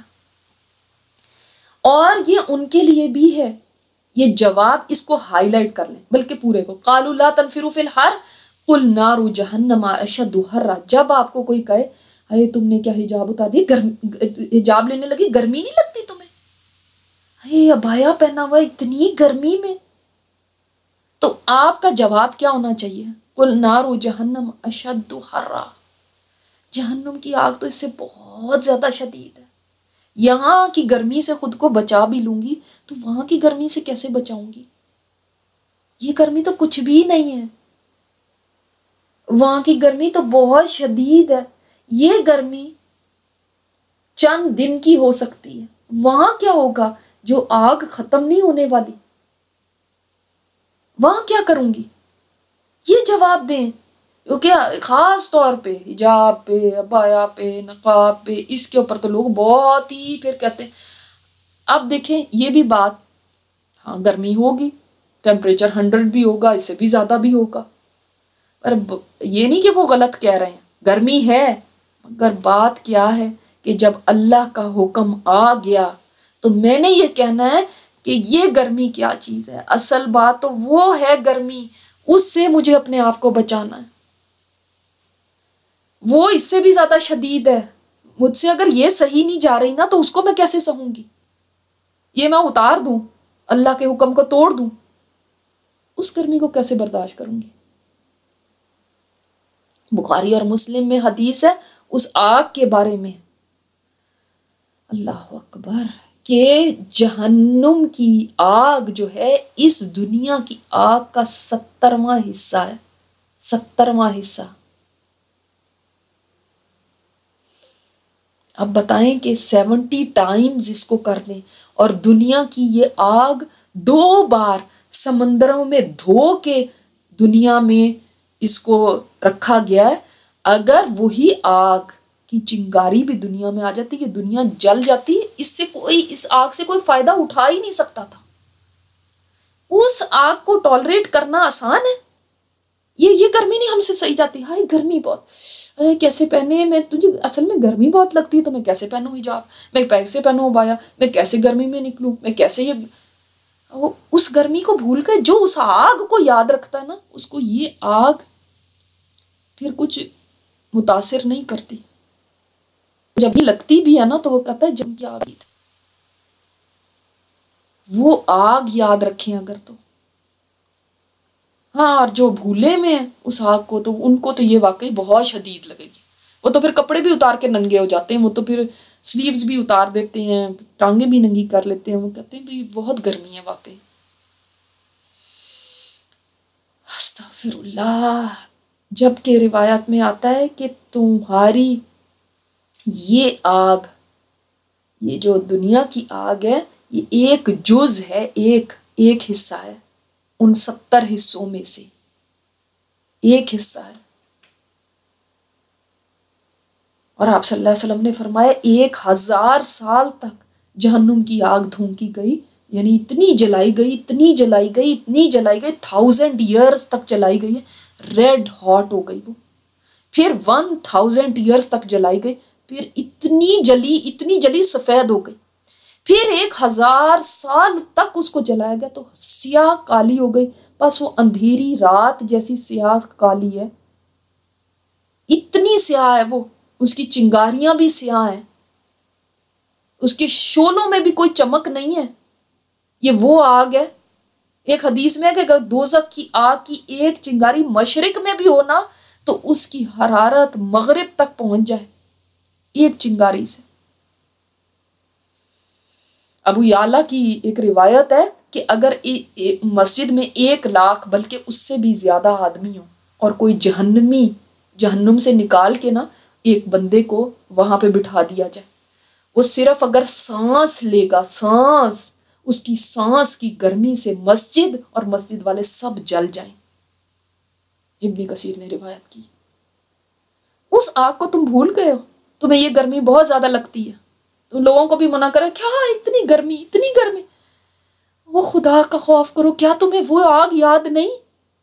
اور یہ ان کے لیے بھی ہے. یہ جواب اس کو ہائی لائٹ کر لیں بلکہ پورے کو. قالوا لا تنفروا فی الحر قل نار جہنم اشد حرا. جب آپ کو کوئی کہے ارے تم نے کیا حجاب اتار دی، حجاب لینے لگی، گرمی نہیں لگتی تمہیں، ارے ابایا پہنا ہوا اتنی گرمی میں، تو آپ کا جواب کیا ہونا چاہیے؟ قل نار جہنم اشد حرا. جہنم کی آگ تو اس سے بہت زیادہ شدید ہے. یہاں کی گرمی سے خود کو بچا بھی لوں گی تو وہاں کی گرمی سے کیسے بچاؤں گی؟ یہ گرمی تو کچھ بھی نہیں ہے، وہاں کی گرمی تو بہت شدید ہے. یہ گرمی چند دن کی ہو سکتی ہے، وہاں کیا ہوگا جو آگ ختم نہیں ہونے والی، وہاں کیا کروں گی؟ یہ جواب دیں. کیونکہ خاص طور پہ حجاب پہ، عبایا پہ، نقاب پہ، اس کے اوپر تو لوگ بہت ہی پھر کہتے ہیں. اب دیکھیں یہ بھی بات، ہاں گرمی ہوگی، ٹیمپریچر ہنڈریڈ بھی ہوگا، اس سے بھی زیادہ بھی ہوگا، پر یہ نہیں کہ وہ غلط کہہ رہے ہیں، گرمی ہے. مگر بات کیا ہے کہ جب اللہ کا حکم آ گیا تو میں نے یہ کہنا ہے کہ یہ گرمی کیا چیز ہے. اصل بات تو وہ ہے گرمی، اس سے مجھے اپنے آپ کو بچانا ہے. وہ اس سے بھی زیادہ شدید ہے. مجھ سے اگر یہ صحیح نہیں جا رہی نا تو اس کو میں کیسے سہوں گی؟ یہ میں اتار دوں، اللہ کے حکم کو توڑ دوں، اس گرمی کو کیسے برداشت کروں گی؟ بخاری اور مسلم میں حدیث ہے اس آگ کے بارے میں، اللہ اکبر، کہ جہنم کی آگ جو ہے اس دنیا کی آگ کا سترواں حصہ ہے. سترواں حصہ. اب بتائیں کہ سیونٹی ٹائمز اس کو کر دیں اور دنیا کی یہ آگ دو بار سمندروں میں دھو کے دنیا میں اس کو رکھا گیا ہے. اگر وہی آگ کی چنگاری بھی دنیا میں آ جاتی، یہ دنیا جل جاتی، اس سے کوئی اس آگ سے کوئی فائدہ اٹھا ہی نہیں سکتا تھا. اس آگ کو ٹالریٹ کرنا آسان ہے. یہ یہ گرمی نہیں ہم سے صحیح جاتی، ہائے گرمی بہت، ارے کیسے پہنے، میں تجھے اصل میں گرمی بہت لگتی ہے تو میں کیسے پہنوں حجاب، میں کیسے پہنوں بایا، میں کیسے گرمی میں نکلوں، میں کیسے یہ اس گرمی کو بھول کے جو اس آگ کو یاد رکھتا ہے نا، اس کو یہ آگ پھر کچھ متاثر نہیں کرتی. جب لگتی بھی ہے نا تو وہ کہتا ہے جم کی آگ، وہ آگ یاد رکھیں اگر تو. ہاں اور جو بھولے میں اس آگ کو، تو ان کو تو یہ واقعی بہت شدید لگے گی. وہ تو پھر کپڑے بھی اتار کے ننگے ہو جاتے ہیں، وہ تو پھر سلیوز بھی اتار دیتے ہیں، ٹانگیں بھی ننگی کر لیتے ہیں. وہ کہتے ہیں بھئی بہت گرمی ہے واقعی. استغفر اللہ. جب کہ روایت میں آتا ہے کہ تمہاری یہ آگ، یہ جو دنیا کی آگ ہے، یہ ایک جز ہے، ایک ایک حصہ ہے ان ستر حصوں میں سے ایک حصہ ہے. اور آپ صلی اللہ علیہ وسلم نے فرمایا ایک ہزار سال تک جہنم کی آگ دھونکی گئی، یعنی اتنی جلائی گئی، اتنی جلائی گئی، اتنی جلائی گئی، تھاؤزینڈ ایئرز تک جلائی گئی ہے، ریڈ ہاٹ ہو گئی وہ. پھر ون تھاؤزینڈ ایئرز تک جلائی گئی، پھر اتنی جلی اتنی جلی سفید ہو گئی. پھر ایک ہزار سال تک اس کو جلایا گیا تو سیاہ کالی ہو گئی، بس وہ اندھیری رات جیسی سیاہ کالی ہے، اتنی سیاہ ہے وہ، اس کی چنگاریاں بھی سیاہ ہیں، اس کے شعلوں میں بھی کوئی چمک نہیں ہے۔ یہ وہ آگ ہے، ایک حدیث میں ہے کہ اگر دوزخ کی آگ کی ایک چنگاری مشرق میں بھی ہونا تو اس کی حرارت مغرب تک پہنچ جائے ایک چنگاری سے۔ ابو یعلا کی ایک روایت ہے کہ اگر مسجد میں ایک لاکھ بلکہ اس سے بھی زیادہ آدمی ہوں اور کوئی جہنمی جہنم سے نکال کے نا ایک بندے کو وہاں پہ بٹھا دیا جائے، وہ صرف اگر سانس لے گا، سانس، اس کی سانس کی گرمی سے مسجد اور مسجد والے سب جل جائیں۔ ابن کثیر نے روایت کی۔ اس آگ کو تم بھول گئے ہو، تمہیں یہ گرمی بہت زیادہ لگتی ہے، تم لوگوں کو بھی منع کرے کیا اتنی گرمی اتنی گرمی، وہ خدا کا خوف کرو، کیا تمہیں وہ آگ یاد نہیں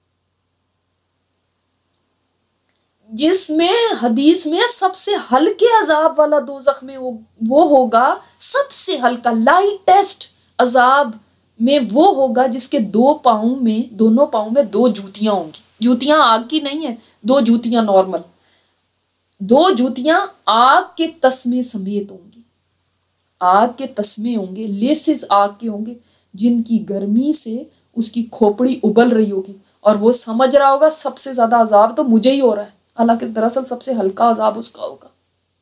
جس میں حدیث میں سب سے ہلکے عذاب والا دوزخ میں وہ ہوگا، سب سے ہلکا لائٹسٹ عذاب میں وہ ہوگا جس کے دو پاؤں میں دونوں پاؤں میں دو جوتیاں ہوں گی، جوتیاں آگ کی نہیں ہیں، دو جوتیاں نارمل، دو جوتیاں آگ کے تسمے سمیت ہوں گی، آگ کے تسمے ہوں گے، لیسز آگ کے ہوں گے جن کی گرمی سے اس کی کھوپڑی ابل رہی ہوگی اور وہ سمجھ رہا ہوگا سب سے زیادہ عذاب تو مجھے ہی ہو رہا ہے، حالانکہ دراصل سب سے ہلکا عذاب اس کا ہوگا۔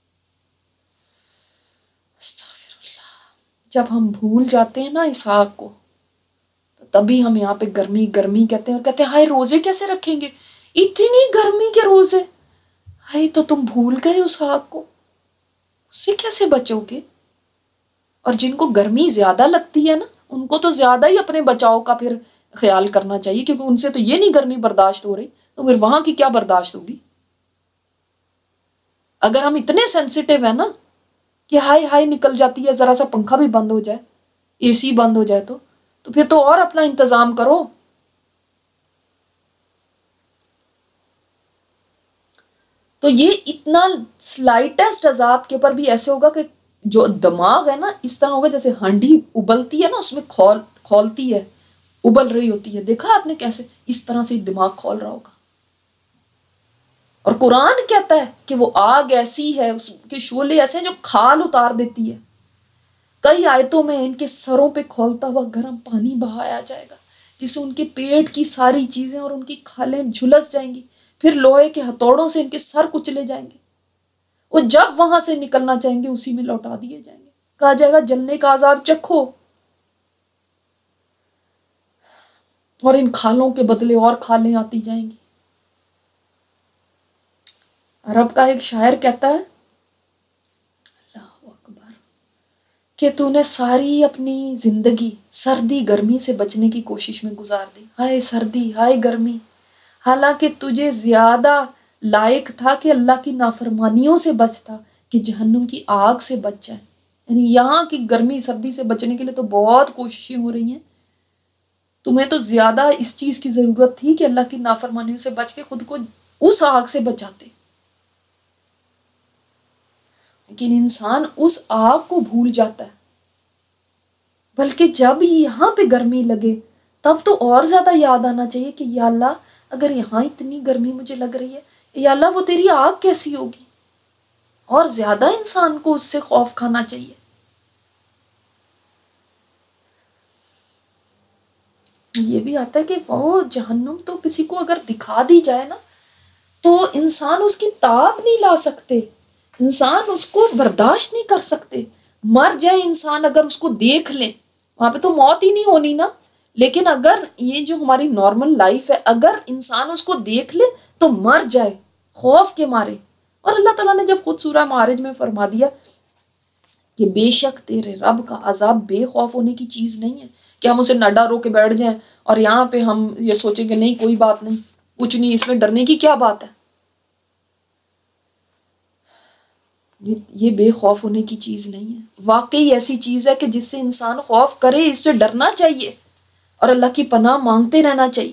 استغفر اللہ۔ جب ہم بھول جاتے ہیں نا اس آگ کو، تبھی ہم یہاں پہ گرمی گرمی کہتے ہیں اور کہتے ہیں ہائے روزے کیسے رکھیں گے، اتنی گرمی کے روزے، ہائے تو تم بھول گئے اس آگ کو، اس سے کیسے بچو گے؟ اور جن کو گرمی زیادہ لگتی ہے نا ان کو تو زیادہ ہی اپنے بچاؤ کا پھر خیال کرنا چاہیے، کیونکہ ان سے تو یہ نہیں گرمی برداشت ہو رہی، تو پھر وہاں کی کیا برداشت ہوگی؟ اگر ہم اتنے سینسیٹیو ہیں نا کہ ہائی ہائی نکل جاتی ہے، ذرا سا پنکھا بھی بند ہو جائے، اے سی بند ہو جائے تو تو پھر تو اور اپنا انتظام کرو۔ تو یہ اتنا سلائٹسٹ عذاب کے اوپر بھی ایسے ہوگا کہ جو دماغ ہے نا اس طرح ہوگا جیسے ہانڈی ابلتی ہے نا، اس میں کھول کھولتی ہے، ابل رہی ہوتی ہے، دیکھا آپ نے کیسے اس طرح سے دماغ کھول رہا ہوگا۔ اور قرآن کہتا ہے کہ وہ آگ ایسی ہے، اس کے شعلے ایسے ہیں جو کھال اتار دیتی ہے، کئی آیتوں میں ان کے سروں پہ کھولتا ہوا گرم پانی بہایا جائے گا جس سے ان کے پیٹ کی ساری چیزیں اور ان کی کھالیں جھلس جائیں گی، پھر لوہے کے ہتھوڑوں سے ان کے سر کچلے جائیں گے، وہ جب وہاں سے نکلنا چاہیں گے اسی میں لوٹا دیے جائیں گے، کہا جائے گا جلنے کا عذاب چکھو، اور ان کھالوں کے بدلے اور کھالیں آتی جائیں گی۔ عرب کا ایک شاعر کہتا ہے اللہ اکبر کہ تو نے ساری اپنی زندگی سردی گرمی سے بچنے کی کوشش میں گزار دی، ہائے سردی ہائے گرمی، حالانکہ تجھے زیادہ لائق تھا کہ اللہ کی نافرمانیوں سے بچتا کہ جہنم کی آگ سے بچ جائے۔ یعنی یہاں کی گرمی سردی سے بچنے کے لیے تو بہت کوششیں ہو رہی ہیں، تمہیں تو زیادہ اس چیز کی ضرورت تھی کہ اللہ کی نافرمانیوں سے بچ کے خود کو اس آگ سے بچاتے، لیکن انسان اس آگ کو بھول جاتا ہے، بلکہ جب یہاں پہ گرمی لگے تب تو اور زیادہ یاد آنا چاہیے کہ یا اللہ اگر یہاں اتنی گرمی مجھے لگ رہی ہے، یا اللہ وہ تیری آگ کیسی ہوگی، اور زیادہ انسان کو اس سے خوف کھانا چاہیے۔ یہ بھی آتا ہے کہ وہ جہنم تو کسی کو اگر دکھا دی جائے نا تو انسان اس کی تاب نہیں لا سکتے، انسان اس کو برداشت نہیں کر سکتے، مر جائے انسان اگر اس کو دیکھ لیں، وہاں پہ تو موت ہی نہیں ہونی نا، لیکن اگر یہ جو ہماری نارمل لائف ہے اگر انسان اس کو دیکھ لے تو مر جائے خوف کے مارے۔ اور اللہ تعالیٰ نے جب خود سورہ معارج میں فرما دیا کہ بے شک تیرے رب کا عذاب بے خوف ہونے کی چیز نہیں ہے کہ ہم اسے نہ ڈرو کے بیٹھ جائیں اور یہاں پہ ہم یہ سوچیں کہ نہیں کوئی بات نہیں، کچھ نہیں، اس میں ڈرنے کی کیا بات ہے، یہ بے خوف ہونے کی چیز نہیں ہے، واقعی ایسی چیز ہے کہ جس سے انسان خوف کرے، اس سے ڈرنا چاہیے اور اللہ کی پناہ مانگتے رہنا چاہیے۔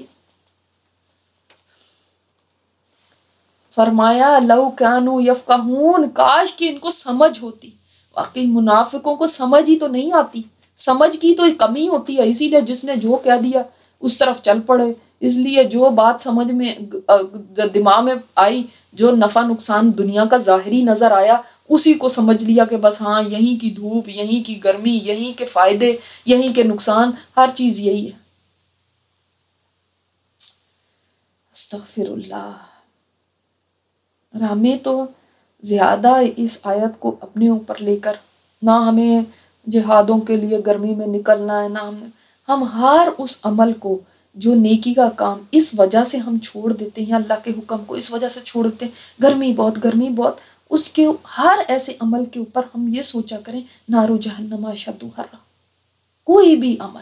فرمایا لو کانوا یفقہون، کاش کہ ان کو سمجھ ہوتی، واقعی منافقوں کو سمجھ ہی تو نہیں آتی، سمجھ کی تو کمی ہوتی ہے، اسی لیے جس نے جو کہہ دیا اس طرف چل پڑے. اس لیے جو بات سمجھ میں دماغ میں آئی، جو نفع نقصان دنیا کا ظاہری نظر آیا، اسی کو سمجھ لیا کہ بس ہاں یہیں کی دھوپ، یہیں کی گرمی، یہیں کے فائدے، یہیں کے نقصان، ہر چیز یہی ہے. استغفر اللہ. اور ہمیں تو زیادہ اس آیت کو اپنے اوپر لے کر، نہ ہمیں جہادوں کے لیے گرمی میں نکلنا ہے، نہ ہم ہم ہر اس عمل کو جو نیکی کا کام اس وجہ سے ہم چھوڑ دیتے ہیں، اللہ کے حکم کو اس وجہ سے چھوڑ دیتے ہیں، گرمی بہت گرمی بہت، اس کے ہر ایسے عمل کے اوپر ہم یہ سوچا کریں نارو جہنم اشد حرا. کوئی بھی عمل،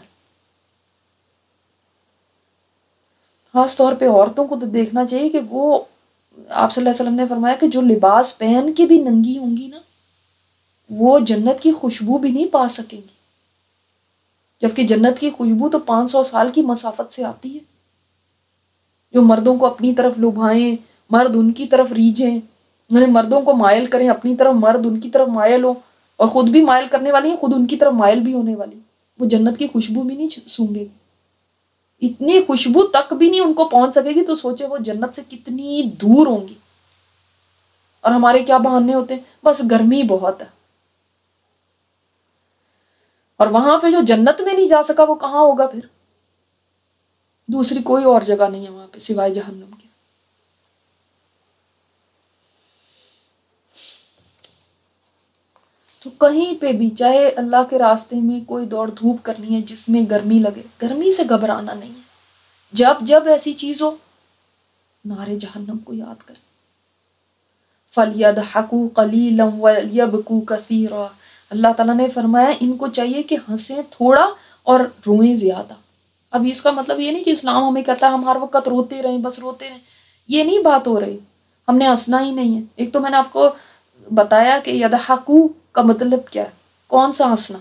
خاص طور پہ عورتوں کو تو دیکھنا چاہیے کہ وہ، آپ صلی اللہ علیہ وسلم نے فرمایا کہ جو لباس پہن کے بھی ننگی ہوں گی نا، وہ جنت کی خوشبو بھی نہیں پا سکیں گی، جبکہ جنت کی خوشبو تو پانچ سو سال کی مسافت سے آتی ہے. جو مردوں کو اپنی طرف لبھائیں، مرد ان کی طرف ریجھیں، مردوں کو مائل کریں اپنی طرف، مرد ان کی طرف مائل ہو، اور خود بھی مائل کرنے والی ہیں، خود ان کی طرف مائل بھی ہونے والی، وہ جنت کی خوشبو بھی نہیں سونگے گی. اتنی خوشبو تک بھی نہیں ان کو پہنچ سکے گی، تو سوچے وہ جنت سے کتنی دور ہوں گی. اور ہمارے کیا بہانے ہوتے ہیں، بس گرمی بہت ہے. اور وہاں پہ جو جنت میں نہیں جا سکا وہ کہاں ہوگا پھر؟ دوسری کوئی اور جگہ نہیں ہے وہاں پہ سوائے جہنم کے. تو کہیں پہ بھی، چاہے اللہ کے راستے میں کوئی دوڑ دھوپ کرنی ہے جس میں گرمی لگے، گرمی سے گھبرانا نہیں ہے. جب جب ایسی چیز ہو، نارے جہنم کو یاد کریں. فَلْيَضْحَكُوا قَلِيلًا وَلْيَبْكُوا كَثِيرًا. اللہ تعالیٰ نے فرمایا ان کو چاہیے کہ ہنسیں تھوڑا اور روئیں زیادہ. اب اس کا مطلب یہ نہیں کہ اسلام ہمیں کہتا ہے ہم ہر وقت روتے رہیں، بس روتے رہیں، یہ نہیں بات ہو رہی. ہم نے ہنسنا ہی نہیں ہے. ایک تو میں نے آپ کو بتایا کہ یضحکوا کا مطلب کیا ہے، کون سا ہنسنا.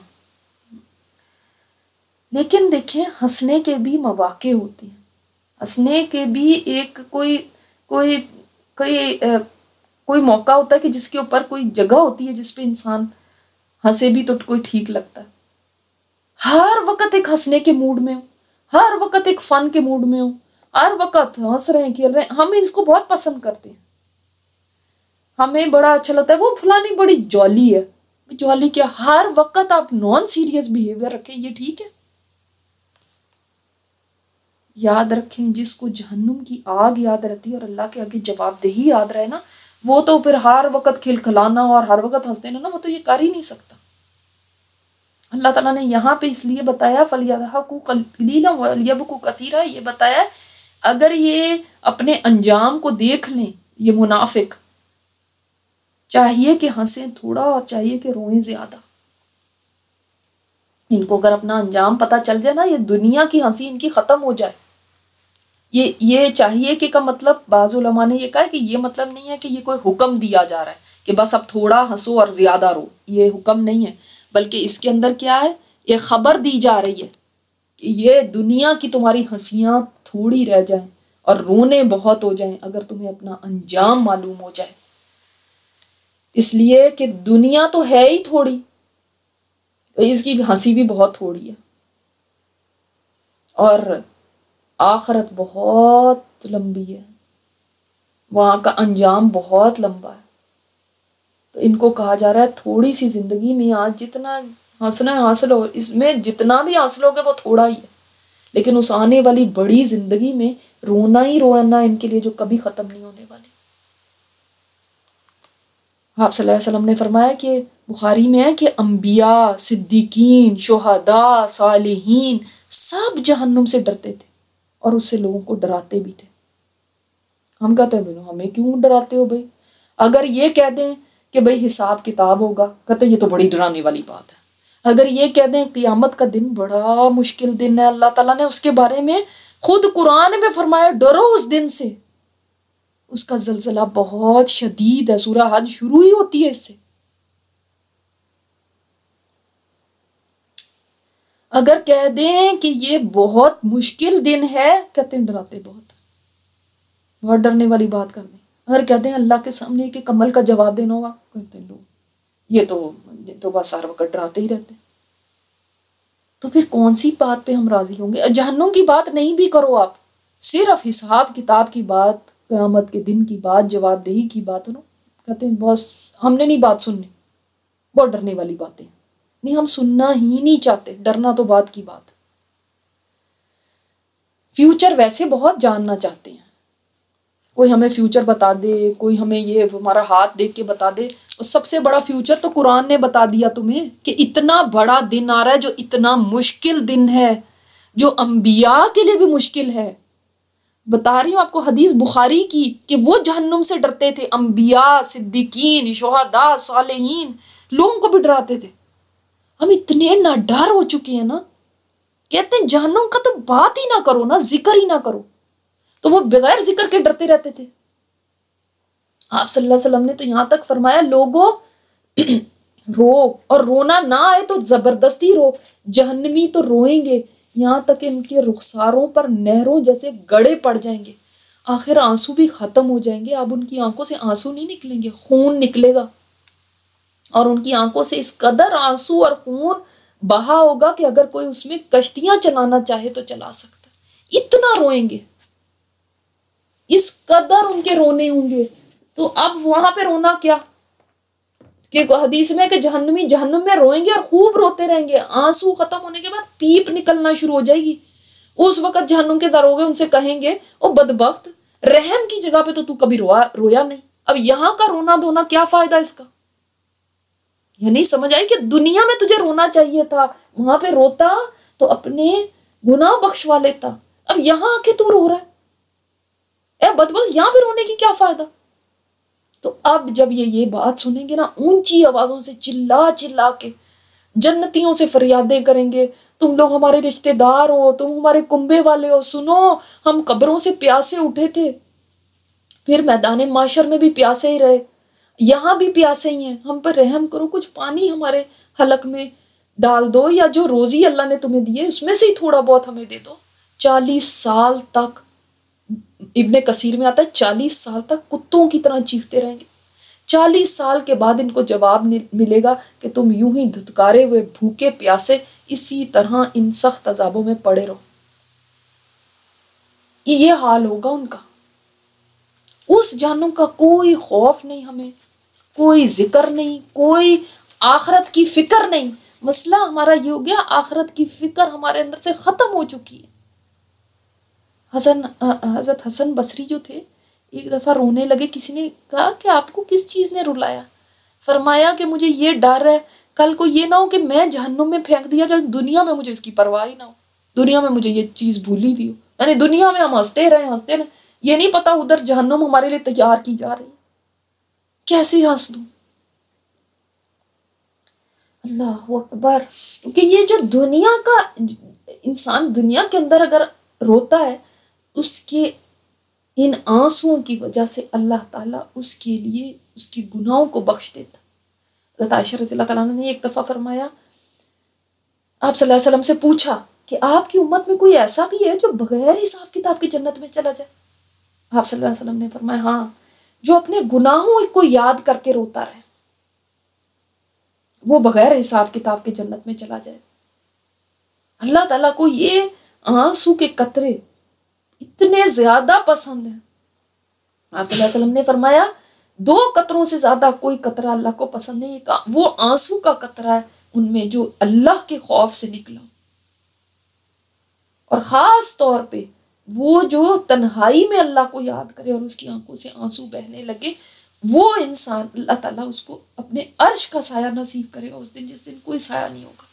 لیکن دیکھیں ہنسنے کے بھی مواقع ہوتے ہیں، ہنسنے کے بھی ایک کوئی کوئی کوئی کوئی موقع ہوتا ہے کہ جس کے اوپر کوئی جگہ ہوتی ہے جس پہ انسان ہنسے بھی تو کوئی ٹھیک لگتا ہے. ہر وقت ایک ہنسنے کے موڈ میں ہو، ہر وقت ایک فن کے موڈ میں ہو، ہر وقت ہنس رہے ہیں کھیل رہے ہیں، ہم اس کو بہت پسند کرتے ہیں. ہمیں بڑا اچھا لگتا ہے وہ فلانی بڑی جولی ہے. جولی کیا، ہر وقت آپ نان سیریس بیہیویئر رکھیں، یہ ٹھیک ہے؟ یاد رکھیں جس کو جہنم کی آگ یاد رہتی ہے اور اللہ کے آگے جواب دہی یاد رہے نا، وہ تو پھر ہر وقت کھلکھلانا اور ہر وقت ہنس دینا نا، وہ تو یہ کر ہی نہیں سکتا. اللہ تعالیٰ نے یہاں پہ اس لیے بتایا فَلْيَضْحَكُوا قَلِيلًا وَلْيَبْكُوا كَثِيرًا. یہ بتایا اگر یہ اپنے انجام کو دیکھ لیں، یہ منافق، چاہیے کہ ہنسیں تھوڑا اور چاہیے کہ روئیں زیادہ. ان کو اگر اپنا انجام پتہ چل جائے نا، یہ دنیا کی ہنسی ان کی ختم ہو جائے. یہ یہ چاہیے کہ کا مطلب بعض علماء نے یہ کہا کہ یہ مطلب نہیں ہے کہ یہ کوئی حکم دیا جا رہا ہے کہ بس اب تھوڑا ہنسو اور زیادہ رو، یہ حکم نہیں ہے، بلکہ اس کے اندر کیا ہے، یہ خبر دی جا رہی ہے کہ یہ دنیا کی تمہاری ہنسیاں تھوڑی رہ جائیں اور رونے بہت ہو جائیں اگر تمہیں اپنا انجام معلوم ہو جائے. اس لیے کہ دنیا تو ہے ہی تھوڑی، اس کی ہنسی بھی بہت تھوڑی ہے، اور آخرت بہت لمبی ہے، وہاں کا انجام بہت لمبا ہے. تو ان کو کہا جا رہا ہے تھوڑی سی زندگی میں آج جتنا ہنسنا ہے ہنس لو، اس میں جتنا بھی ہنس لو گے وہ تھوڑا ہی ہے، لیکن اس آنے والی بڑی زندگی میں رونا ہی رونا ان کے لیے جو کبھی ختم نہیں ہونے والی. آپ صلی اللہ علیہ وسلم نے فرمایا کہ بخاری میں ہے کہ انبیاء، صدیقین، شہداء، صالحین سب جہنم سے ڈرتے تھے اور اس سے لوگوں کو ڈراتے بھی تھے. ہم کہتے ہیں ہمیں کیوں ڈراتے ہو بھائی؟ اگر یہ کہہ دیں کہ بھائی حساب کتاب ہوگا، کہتے ہیں یہ تو بڑی ڈرانے والی بات ہے. اگر یہ کہہ دیں قیامت کا دن بڑا مشکل دن ہے، اللہ تعالیٰ نے اس کے بارے میں خود قرآن میں فرمایا ڈرو اس دن سے، اس کا زلزلہ بہت شدید ہے، سورہ حج شروع ہی ہوتی ہے اس سے. اگر کہہ دیں کہ یہ بہت مشکل دن ہے، کہتے ہیں ڈراتے بہت، بہت ڈرنے والی بات کر دیں. اگر کہتے ہیں اللہ کے سامنے کہ کمل کا جواب دینا ہوگا، کہتے ہیں لوگ یہ تو تو بس ہر وقت ڈراتے ہی رہتے. تو پھر کون سی بات پہ ہم راضی ہوں گے؟ جہنم کی بات نہیں بھی کرو آپ، صرف حساب کتاب کی بات، قیامت کے دن کی بات، جواب دہی کی بات نا، کہتے ہیں بس ہم نے نہیں بات سننی، بہت ڈرنے والی باتیں نہیں، ہم سننا ہی نہیں چاہتے، ڈرنا تو بات کی بات. فیوچر ویسے بہت جاننا چاہتے ہیں، کوئی ہمیں فیوچر بتا دے، کوئی ہمیں یہ ہمارا ہاتھ دیکھ کے بتا دے. اور سب سے بڑا فیوچر تو قرآن نے بتا دیا تمہیں کہ اتنا بڑا دن آ رہا ہے جو اتنا مشکل دن ہے، جو انبیاء کے لیے بھی مشکل ہے. بتا رہی ہوں آپ کو حدیث بخاری کی کہ وہ جہنم سے ڈرتے تھے، انبیاء، صدیقین، شہداء، صالحین، لوگوں کو بھی ڈراتے تھے. ہم اتنے نہ ڈر ہو چکے ہیں نا، کہتے ہیں جہنم کا تو بات ہی نہ کرو نا، ذکر ہی نہ کرو. تو وہ بغیر ذکر کے ڈرتے رہتے تھے. آپ صلی اللہ علیہ وسلم نے تو یہاں تک فرمایا لوگوں رو، اور رونا نہ آئے تو زبردستی رو، جہنمی تو روئیں گے یہاں تک کہ ان کے رخساروں پر نہروں جیسے گڑے پڑ جائیں گے. آخر آنسو بھی ختم ہو جائیں گے، اب ان کی آنکھوں سے آنسو نہیں نکلیں گے، خون نکلے گا. اور ان کی آنکھوں سے اس قدر آنسو اور خون بہا ہوگا کہ اگر کوئی اس میں کشتیاں چلانا چاہے تو چلا سکتا. اتنا روئیں گے، اس قدر ان کے رونے ہوں گے. تو اب وہاں پہ رونا کیا کہ حدیث میں کہ جہنمی جہنم میں روئیں گے اور خوب روتے رہیں گے. آنسو ختم ہونے کے بعد پیپ نکلنا شروع ہو جائے گی. اس وقت جہنم کے دروگے ان سے کہیں گے او بدبخت، رحم کی جگہ پہ تو تو کبھی رویا رویا نہیں، اب یہاں کا رونا دھونا کیا فائدہ اس کا؟ یعنی سمجھ آئی کہ دنیا میں تجھے رونا چاہیے تھا، وہاں پہ روتا تو اپنے گناہ بخشوا لیتا، اب یہاں آ کے تو رو رہا ہے، اے بدبخت یہاں پہ رونے کی کیا فائدہ؟ تو اب جب یہ یہ بات سنیں گے نا، اونچی آوازوں سے چلا چلا کے جنتیوں سے فریادیں کریں گے، تم لوگ ہمارے رشتہ دار ہو، تم ہمارے کنبے والے ہو، سنو ہم قبروں سے پیاسے اٹھے تھے، پھر میدان معاشر میں بھی پیاسے ہی رہے، یہاں بھی پیاسے ہی ہیں، ہم پر رحم کرو، کچھ پانی ہمارے حلق میں ڈال دو، یا جو روزی اللہ نے تمہیں دی ہے اس میں سے ہی تھوڑا بہت ہمیں دے دو. چالیس سال تک، ابن کثیر میں آتا ہے چالیس سال تک کتوں کی طرح چیختے رہیں گے. چالیس سال کے بعد ان کو جواب ملے گا کہ تم یوں ہی دھتکارے ہوئے بھوکے پیاسے اسی طرح ان سخت عذابوں میں پڑے رہو. یہ حال ہوگا ان کا. اس جہنم کا کوئی خوف نہیں، ہمیں کوئی ذکر نہیں، کوئی آخرت کی فکر نہیں. مسئلہ ہمارا یہ ہو گیا، آخرت کی فکر ہمارے اندر سے ختم ہو چکی ہے. حسن حضرت حسن بصری جو تھے، ایک دفعہ رونے لگے، کسی نے کہا کہ آپ کو کس چیز نے رلایا؟ فرمایا کہ مجھے یہ ڈر ہے کل کو یہ نہ ہو کہ میں جہنم میں پھینک دیا جائے، دنیا میں مجھے اس کی پرواہ ہی نہ ہو، دنیا میں مجھے یہ چیز بھولی بھی ہو. یعنی دنیا میں ہم ہنستے رہے ہنستے رہے، یہ نہیں پتا ادھر جہنم ہمارے لیے تیار کی جا رہی ہے. کیسے ہنس دوں؟ اللہ اکبر. کیونکہ یہ جو دنیا کا انسان دنیا کے اندر اگر روتا ہے، اس کے ان آنسوؤں کی وجہ سے اللہ تعالیٰ اس کے لیے اس کے گناہوں کو بخش دیتا. حضرت عائشہ رضی اللہ تعالیٰ نے ایک دفعہ فرمایا، آپ صلی اللہ علیہ وسلم سے پوچھا کہ آپ کی امت میں کوئی ایسا بھی ہے جو بغیر حساب کتاب کی جنت میں چلا جائے؟ آپ صلی اللہ علیہ وسلم نے فرمایا ہاں، جو اپنے گناہوں کو یاد کر کے روتا رہے، وہ بغیر حساب کتاب کے جنت میں چلا جائے. اللہ تعالیٰ کو یہ آنسو کے قطرے اتنے زیادہ پسند ہیں. آپ صلی اللہ علیہ وسلم نے فرمایا دو قطروں سے زیادہ کوئی قطرہ اللہ کو پسند نہیں، وہ آنسو کا قطرہ ہے ان میں جو اللہ کے خوف سے نکلا، اور خاص طور پہ وہ جو تنہائی میں اللہ کو یاد کرے اور اس کی آنکھوں سے آنسو بہنے لگے، وہ انسان اللہ تعالیٰ اس کو اپنے عرش کا سایہ نصیب کرے گا اس دن جس دن کوئی سایہ نہیں ہوگا.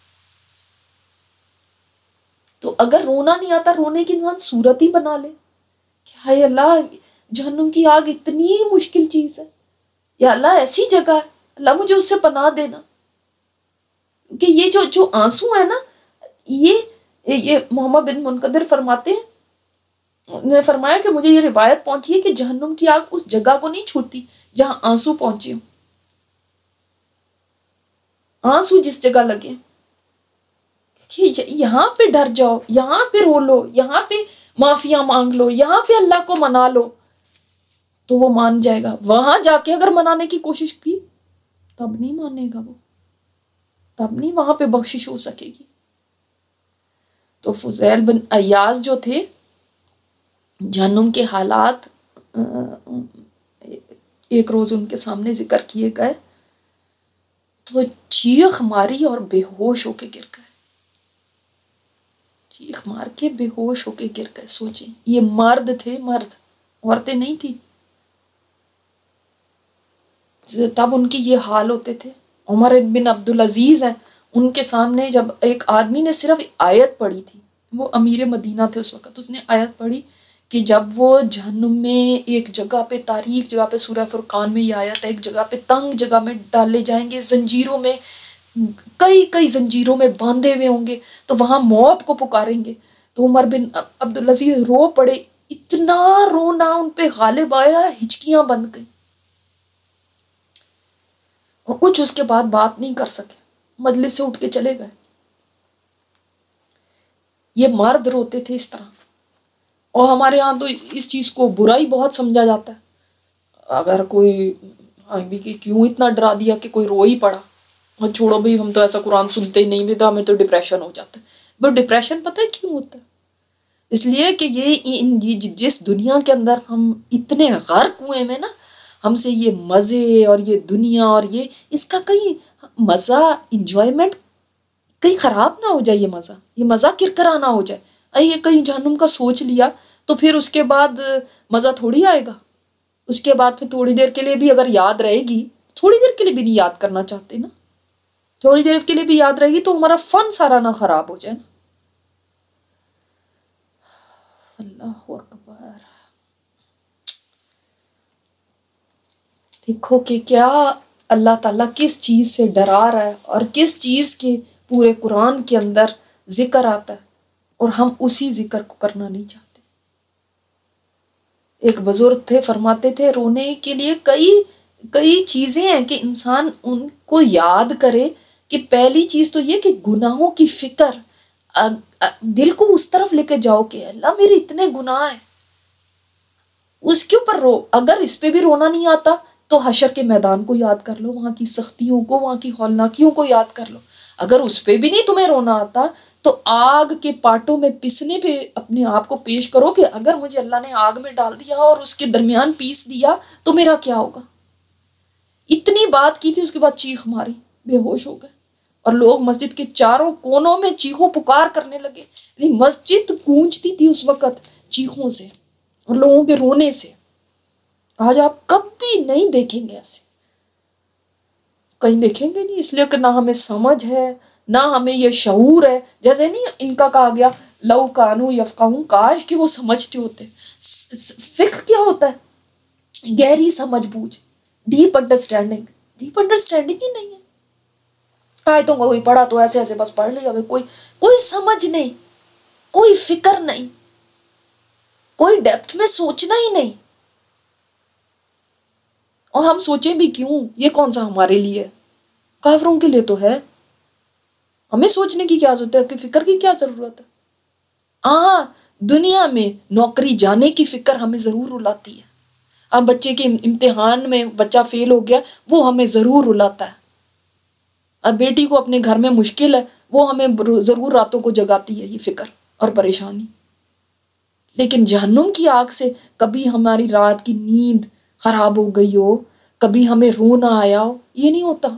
تو اگر رونا نہیں آتا، رونے کی انسان صورت ہی بنا لے کہ ہائے اللہ جہنم کی آگ اتنی مشکل چیز ہے، یا اللہ ایسی جگہ ہے، اللہ مجھے اس سے پناہ دینا. کہ یہ جو جو آنسو ہے نا، یہ یہ محمد بن منقدر فرماتے ہیں، نے فرمایا کہ مجھے یہ روایت پہنچی ہے کہ جہنم کی آگ اس جگہ کو نہیں چھوڑتی جہاں آنسو پہنچے ہوں. آنسو جس جگہ لگے کہ یہاں پہ ڈر جاؤ، یہاں پہ رو لو، یہاں پہ معافیاں مانگ لو، یہاں پہ اللہ کو منا لو تو وہ مان جائے گا. وہاں جا کے اگر منانے کی کوشش کی تب نہیں مانے گا وہ، تب نہیں وہاں پہ بخشش ہو سکے گی۔ تو فضیل بن عیاض جو تھے، جہنم کے حالات ایک روز ان کے سامنے ذکر کیے گئے تو چیخ ماری اور بے ہوش ہو کے گر گئے، چیخ مار کے بے ہوش ہو کے گر گئے۔ سوچیں، یہ مرد تھے، مرد، عورتیں نہیں تھی، تب ان کے یہ حال ہوتے تھے۔ عمر بن عبدالعزیز ہیں، ان کے سامنے جب ایک آدمی نے صرف آیت پڑھی تھی، وہ امیر مدینہ تھے اس وقت، اس نے آیت پڑھی کہ جب وہ جہنم میں ایک جگہ پہ، تاریک جگہ پہ، سورہ فرقان میں یہ آیت ہے، ایک جگہ پہ تنگ جگہ میں ڈالے جائیں گے، زنجیروں میں، کئی کئی زنجیروں میں باندھے ہوئے ہوں گے، تو وہاں موت کو پکاریں گے۔ تو عمر بن عبدالعزیز رو پڑے، اتنا رونا ان پہ غالب آیا، ہچکیاں بند گئی اور کچھ اس کے بعد بات نہیں کر سکے، مجلس سے اٹھ کے چلے گئے۔ یہ مرد روتے تھے اس طرح، اور ہمارے ہاں تو اس چیز کو برا ہی بہت سمجھا جاتا ہے۔ اگر کوئی بھی کہ کیوں اتنا ڈرا دیا کہ کوئی رو ہی پڑا، اور چھوڑو بھائی ہم تو ایسا قرآن سنتے ہی نہیں بھی، تو ہمیں تو ڈپریشن ہو جاتا ہے۔ وہ ڈپریشن پتہ ہے کیوں ہوتا ہے؟ اس لیے کہ یہ جس دنیا کے اندر ہم اتنے غرق ہوئے میں نا، ہم سے یہ مزے اور یہ دنیا اور یہ اس کا کہیں مزہ، انجوائمنٹ کہیں خراب نہ ہو جائے، یہ مزہ یہ مزہ کرکرا نہ ہو جائے۔ یہ کہیں جہنم کا سوچ لیا تو پھر اس کے بعد مزہ تھوڑی آئے گا، اس کے بعد پھر تھوڑی دیر کے لیے بھی اگر یاد رہے گی، تھوڑی دیر کے لیے بھی نہیں یاد کرنا چاہتے نا، تھوڑی دیر کے لیے بھی یاد رہے گی تو ہمارا فن سارا نہ خراب ہو جائے نا۔ اللہ اکبر، دیکھو کہ کیا اللہ تعالیٰ کس چیز سے ڈرا رہا ہے اور کس چیز کے پورے قرآن کے اندر ذکر آتا ہے، اور ہم اسی ذکر کو کرنا نہیں چاہتے۔ ایک بزرگ تھے، فرماتے تھے رونے کے لیے کئی کئی چیزیں ہیں کہ انسان ان کو یاد کرے، کہ پہلی چیز تو یہ کہ گناہوں کی فکر، دل کو اس طرف لے کے جاؤ کہ اللہ میرے اتنے گناہ ہیں، اس کے اوپر رو۔ اگر اس پہ بھی رونا نہیں آتا تو حشر کے میدان کو یاد کر لو، وہاں کی سختیوں کو، وہاں کی ہولناکیوں کو یاد کر لو۔ اگر اس پہ بھی نہیں تمہیں رونا آتا تو آگ کے پاٹوں میں پسنے پہ اپنے آپ کو پیش کرو کہ اگر مجھے اللہ نے آگ میں ڈال دیا اور اس کے درمیان پیس دیا تو میرا کیا ہوگا۔ اتنی بات کی تھی، اس کے بعد چیخ ماری، بے ہوش ہو گئے، اور لوگ مسجد کے چاروں کونوں میں چیخو پکار کرنے لگے۔ مسجد گونجتی تھی اس وقت چیخوں سے اور لوگوں کے رونے سے۔ آج آپ کبھی نہیں دیکھیں گے ایسے، کہیں دیکھیں گے نہیں، اس لیے کہ نہ ہمیں سمجھ ہے، نہ ہمیں یہ شعور ہے۔ جیسے نہیں ان کا کہا گیا لو کانو یفقہون، کاش کہ وہ سمجھتے ہوتے۔ فقہ کیا ہوتا ہے؟ گہری سمجھ بوجھ، ڈیپ انڈرسٹینڈنگ۔ ڈیپ انڈرسٹینڈنگ ہی نہیں ہے، آیتوں کو کوئی پڑھا تو ایسے ایسے بس پڑھ لیا، کوئی کوئی سمجھ نہیں، کوئی فکر نہیں، کوئی ڈیپتھ میں سوچنا ہی نہیں۔ اور ہم سوچیں بھی کیوں؟ یہ کون سا ہمارے لیے ہے؟ کافروں کے لیے تو ہے۔ ہمیں سوچنے کی کیا ضرورت ہے، کہ فکر کی کیا ضرورت ہے؟ ہاں، دنیا میں نوکری جانے کی فکر ہمیں ضرور رلاتی ہے۔ اب بچے کے امتحان میں بچہ فیل ہو گیا، وہ ہمیں ضرور رلاتا ہے۔ اب بیٹی کو اپنے گھر میں مشکل ہے، وہ ہمیں ضرور راتوں کو جگاتی ہے یہ فکر اور پریشانی۔ لیکن جہنم کی آگ سے کبھی ہماری رات کی نیند خراب ہو گئی ہو، کبھی ہمیں رونا آیا ہو، یہ نہیں ہوتا۔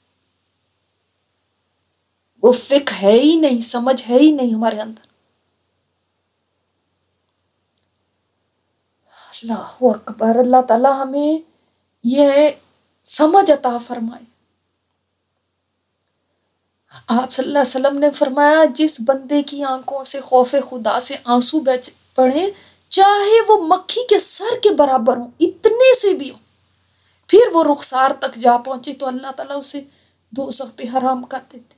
وہ فکر ہے ہی نہیں، سمجھ ہے ہی نہیں ہمارے اندر۔ اللہ اکبر، اللہ تعالیٰ ہمیں یہ سمجھ عطا فرمائے۔ آپ صلی اللہ علیہ وسلم نے فرمایا جس بندے کی آنکھوں سے خوف خدا سے آنسو بہہ پڑے، چاہے وہ مکھی کے سر کے برابر ہوں، اتنے سے بھی ہوں، پھر وہ رخسار تک جا پہنچے تو اللہ تعالیٰ اسے دوزخ پہ حرام کر دیتے۔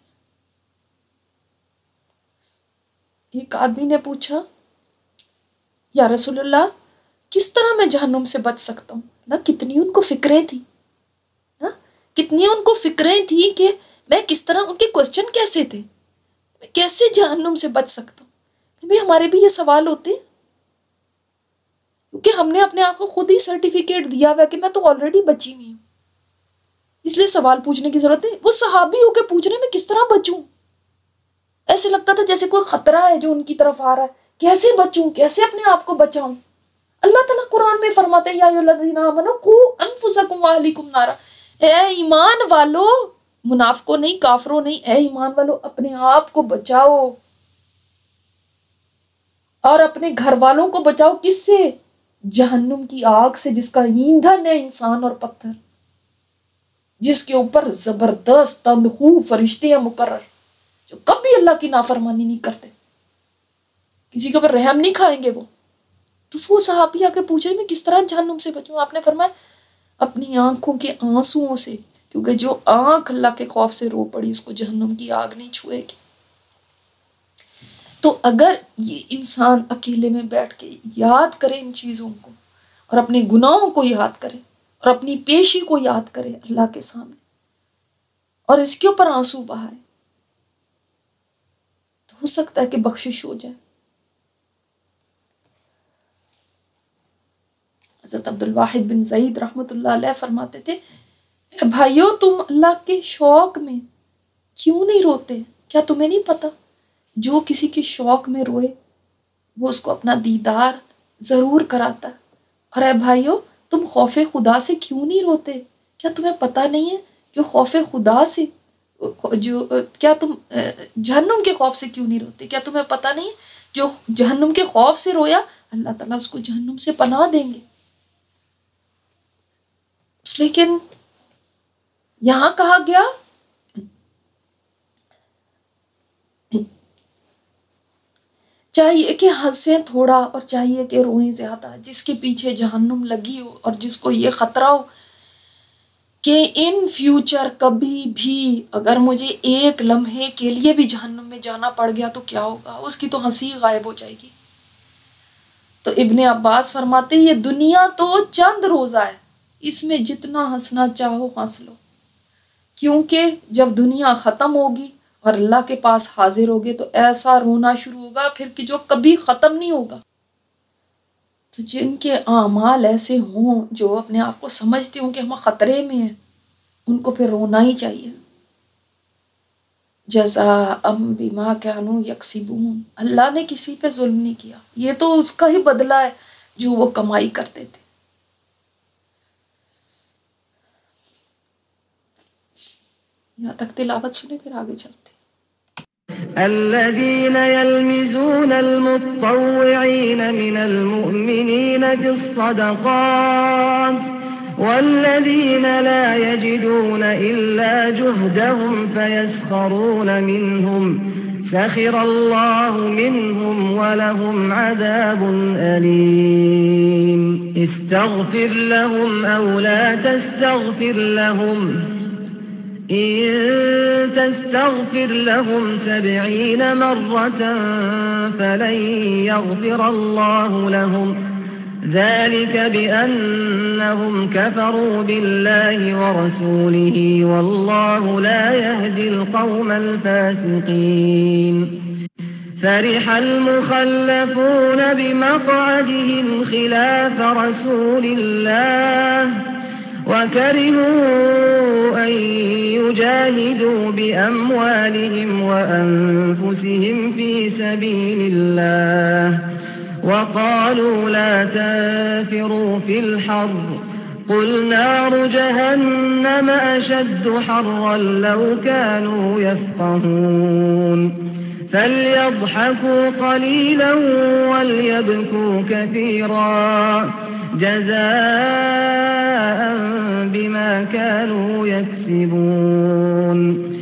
ایک آدمی نے پوچھا یا رسول اللہ کس طرح میں جہنم سے بچ سکتا ہوں؟ نا کتنی ان کو فکریں تھیں، نا کتنی ان کو فکریں تھیں کہ میں کس طرح، ان کے کوسچن کیسے تھے، میں کیسے جہنم سے بچ سکتا ہوں؟ بھی ہمارے بھی یہ سوال ہوتے ہیں، کیونکہ ہم نے اپنے آپ کو خود ہی سرٹیفکیٹ دیا ہوا کہ میں تو آلریڈی بچی ہوئی ہوں۔ اس لیے سوال پوچھنے کی ضرورت نہیں. وہ صحابی ہو کے پوچھ رہے میں کس طرح بچوں. ایسے لگتا تھا جیسے کوئی خطرہ ہے جو ان کی طرف آ رہا ہے. کیسے بچوں, کیسے اپنے آپ کو بچاؤں. اللہ تعالیٰ قرآن میں فرماتے ہیں یا ایھا الذین آمنوا قوا انفسکم واہلیکم نارا. اے ایمان والو, منافقوں نہیں, کافروں نہیں, اے ایمان والو اپنے آپ کو بچاؤ اور اپنے گھر والوں کو بچاؤ. کس سے؟ جہنم کی آگ سے, جس کا ایندھن ہے انسان اور پتھر, جس کے اوپر زبردست تندخو فرشتے ہیں مقرر جو کبھی اللہ کی نافرمانی نہیں کرتے, کسی کے اوپر رحم نہیں کھائیں گے وہ. تو وہ صحابی آ کے پوچھ رہے میں کس طرح جہنم سے بچوں. آپ نے فرمایا اپنی آنکھوں کے آنسوؤں سے, کیونکہ جو آنکھ اللہ کے خوف سے رو پڑی اس کو جہنم کی آگ نہیں چھوئے گی. تو اگر یہ انسان اکیلے میں بیٹھ کے یاد کرے ان چیزوں کو اور اپنے گناہوں کو یاد کرے اور اپنی پیشی کو یاد کرے اللہ کے سامنے اور اس کے اوپر آنسو بہائے, تو ہو سکتا ہے کہ بخشش ہو جائے. حضرت عبد الواحد بن زید رحمۃ اللہ علیہ فرماتے تھے اے بھائیو تم اللہ کے شوق میں کیوں نہیں روتے؟ کیا تمہیں نہیں پتا جو کسی کے شوق میں روئے وہ اس کو اپنا دیدار ضرور کراتا ہے. اور اے بھائیو تم خوف خدا سے کیوں نہیں روتے؟ کیا تمہیں پتہ نہیں ہے جو خوف خدا سے جو کیا تم جہنم کے خوف سے کیوں نہیں روتے؟ کیا تمہیں پتہ نہیں ہے جو جہنم کے خوف سے رویا اللہ تعالیٰ اس کو جہنم سے پناہ دیں گے. لیکن یہاں کہا گیا چاہیے کہ ہنسیں تھوڑا اور چاہیے کہ روئیں زیادہ. جس کے پیچھے جہنم لگی ہو اور جس کو یہ خطرہ ہو کہ ان فیوچر کبھی بھی اگر مجھے ایک لمحے کے لیے بھی جہنم میں جانا پڑ گیا تو کیا ہوگا, اس کی تو ہنسی غائب ہو جائے گی. تو ابن عباس فرماتے یہ دنیا تو چند روزہ ہے, اس میں جتنا ہنسنا چاہو ہنس لو, کیونکہ جب دنیا ختم ہوگی اور اللہ کے پاس حاضر ہوگے تو ایسا رونا شروع ہوگا پھر کہ جو کبھی ختم نہیں ہوگا. تو جن کے اعمال ایسے ہوں جو اپنے آپ کو سمجھتے ہوں کہ ہم خطرے میں ہیں ان کو پھر رونا ہی چاہیے. جزاء بما كانوا یکسبون, اللہ نے کسی پہ ظلم نہیں کیا, یہ تو اس کا ہی بدلہ ہے جو وہ کمائی کرتے تھے. یہاں تک تلاوت سنیں پھر آگے چلتے. الذين يلمزون المتطوعين من المؤمنين في الصدقات والذين لا يجدون إلا جهدهم فيسخرون منهم سخر الله منهم ولهم عذاب أليم استغفر لهم أو لا تستغفر لهم إن تستغفر لهم سبعين مرة فلن يغفر الله لهم ذلك بأنهم كفروا بالله ورسوله والله لا يهدي القوم الفاسقين. فرح المخلفون بمقعدهم خلاف رسول الله وكرهوا أن يجاهدوا بأموالهم وأنفسهم في سبيل الله وقالوا لا تنفروا في الحر قل نار جهنم أشد حرا لو كانوا يفقهون فليضحكوا قليلا وليبكوا كثيرا جزاء بما كانوا يكسبون.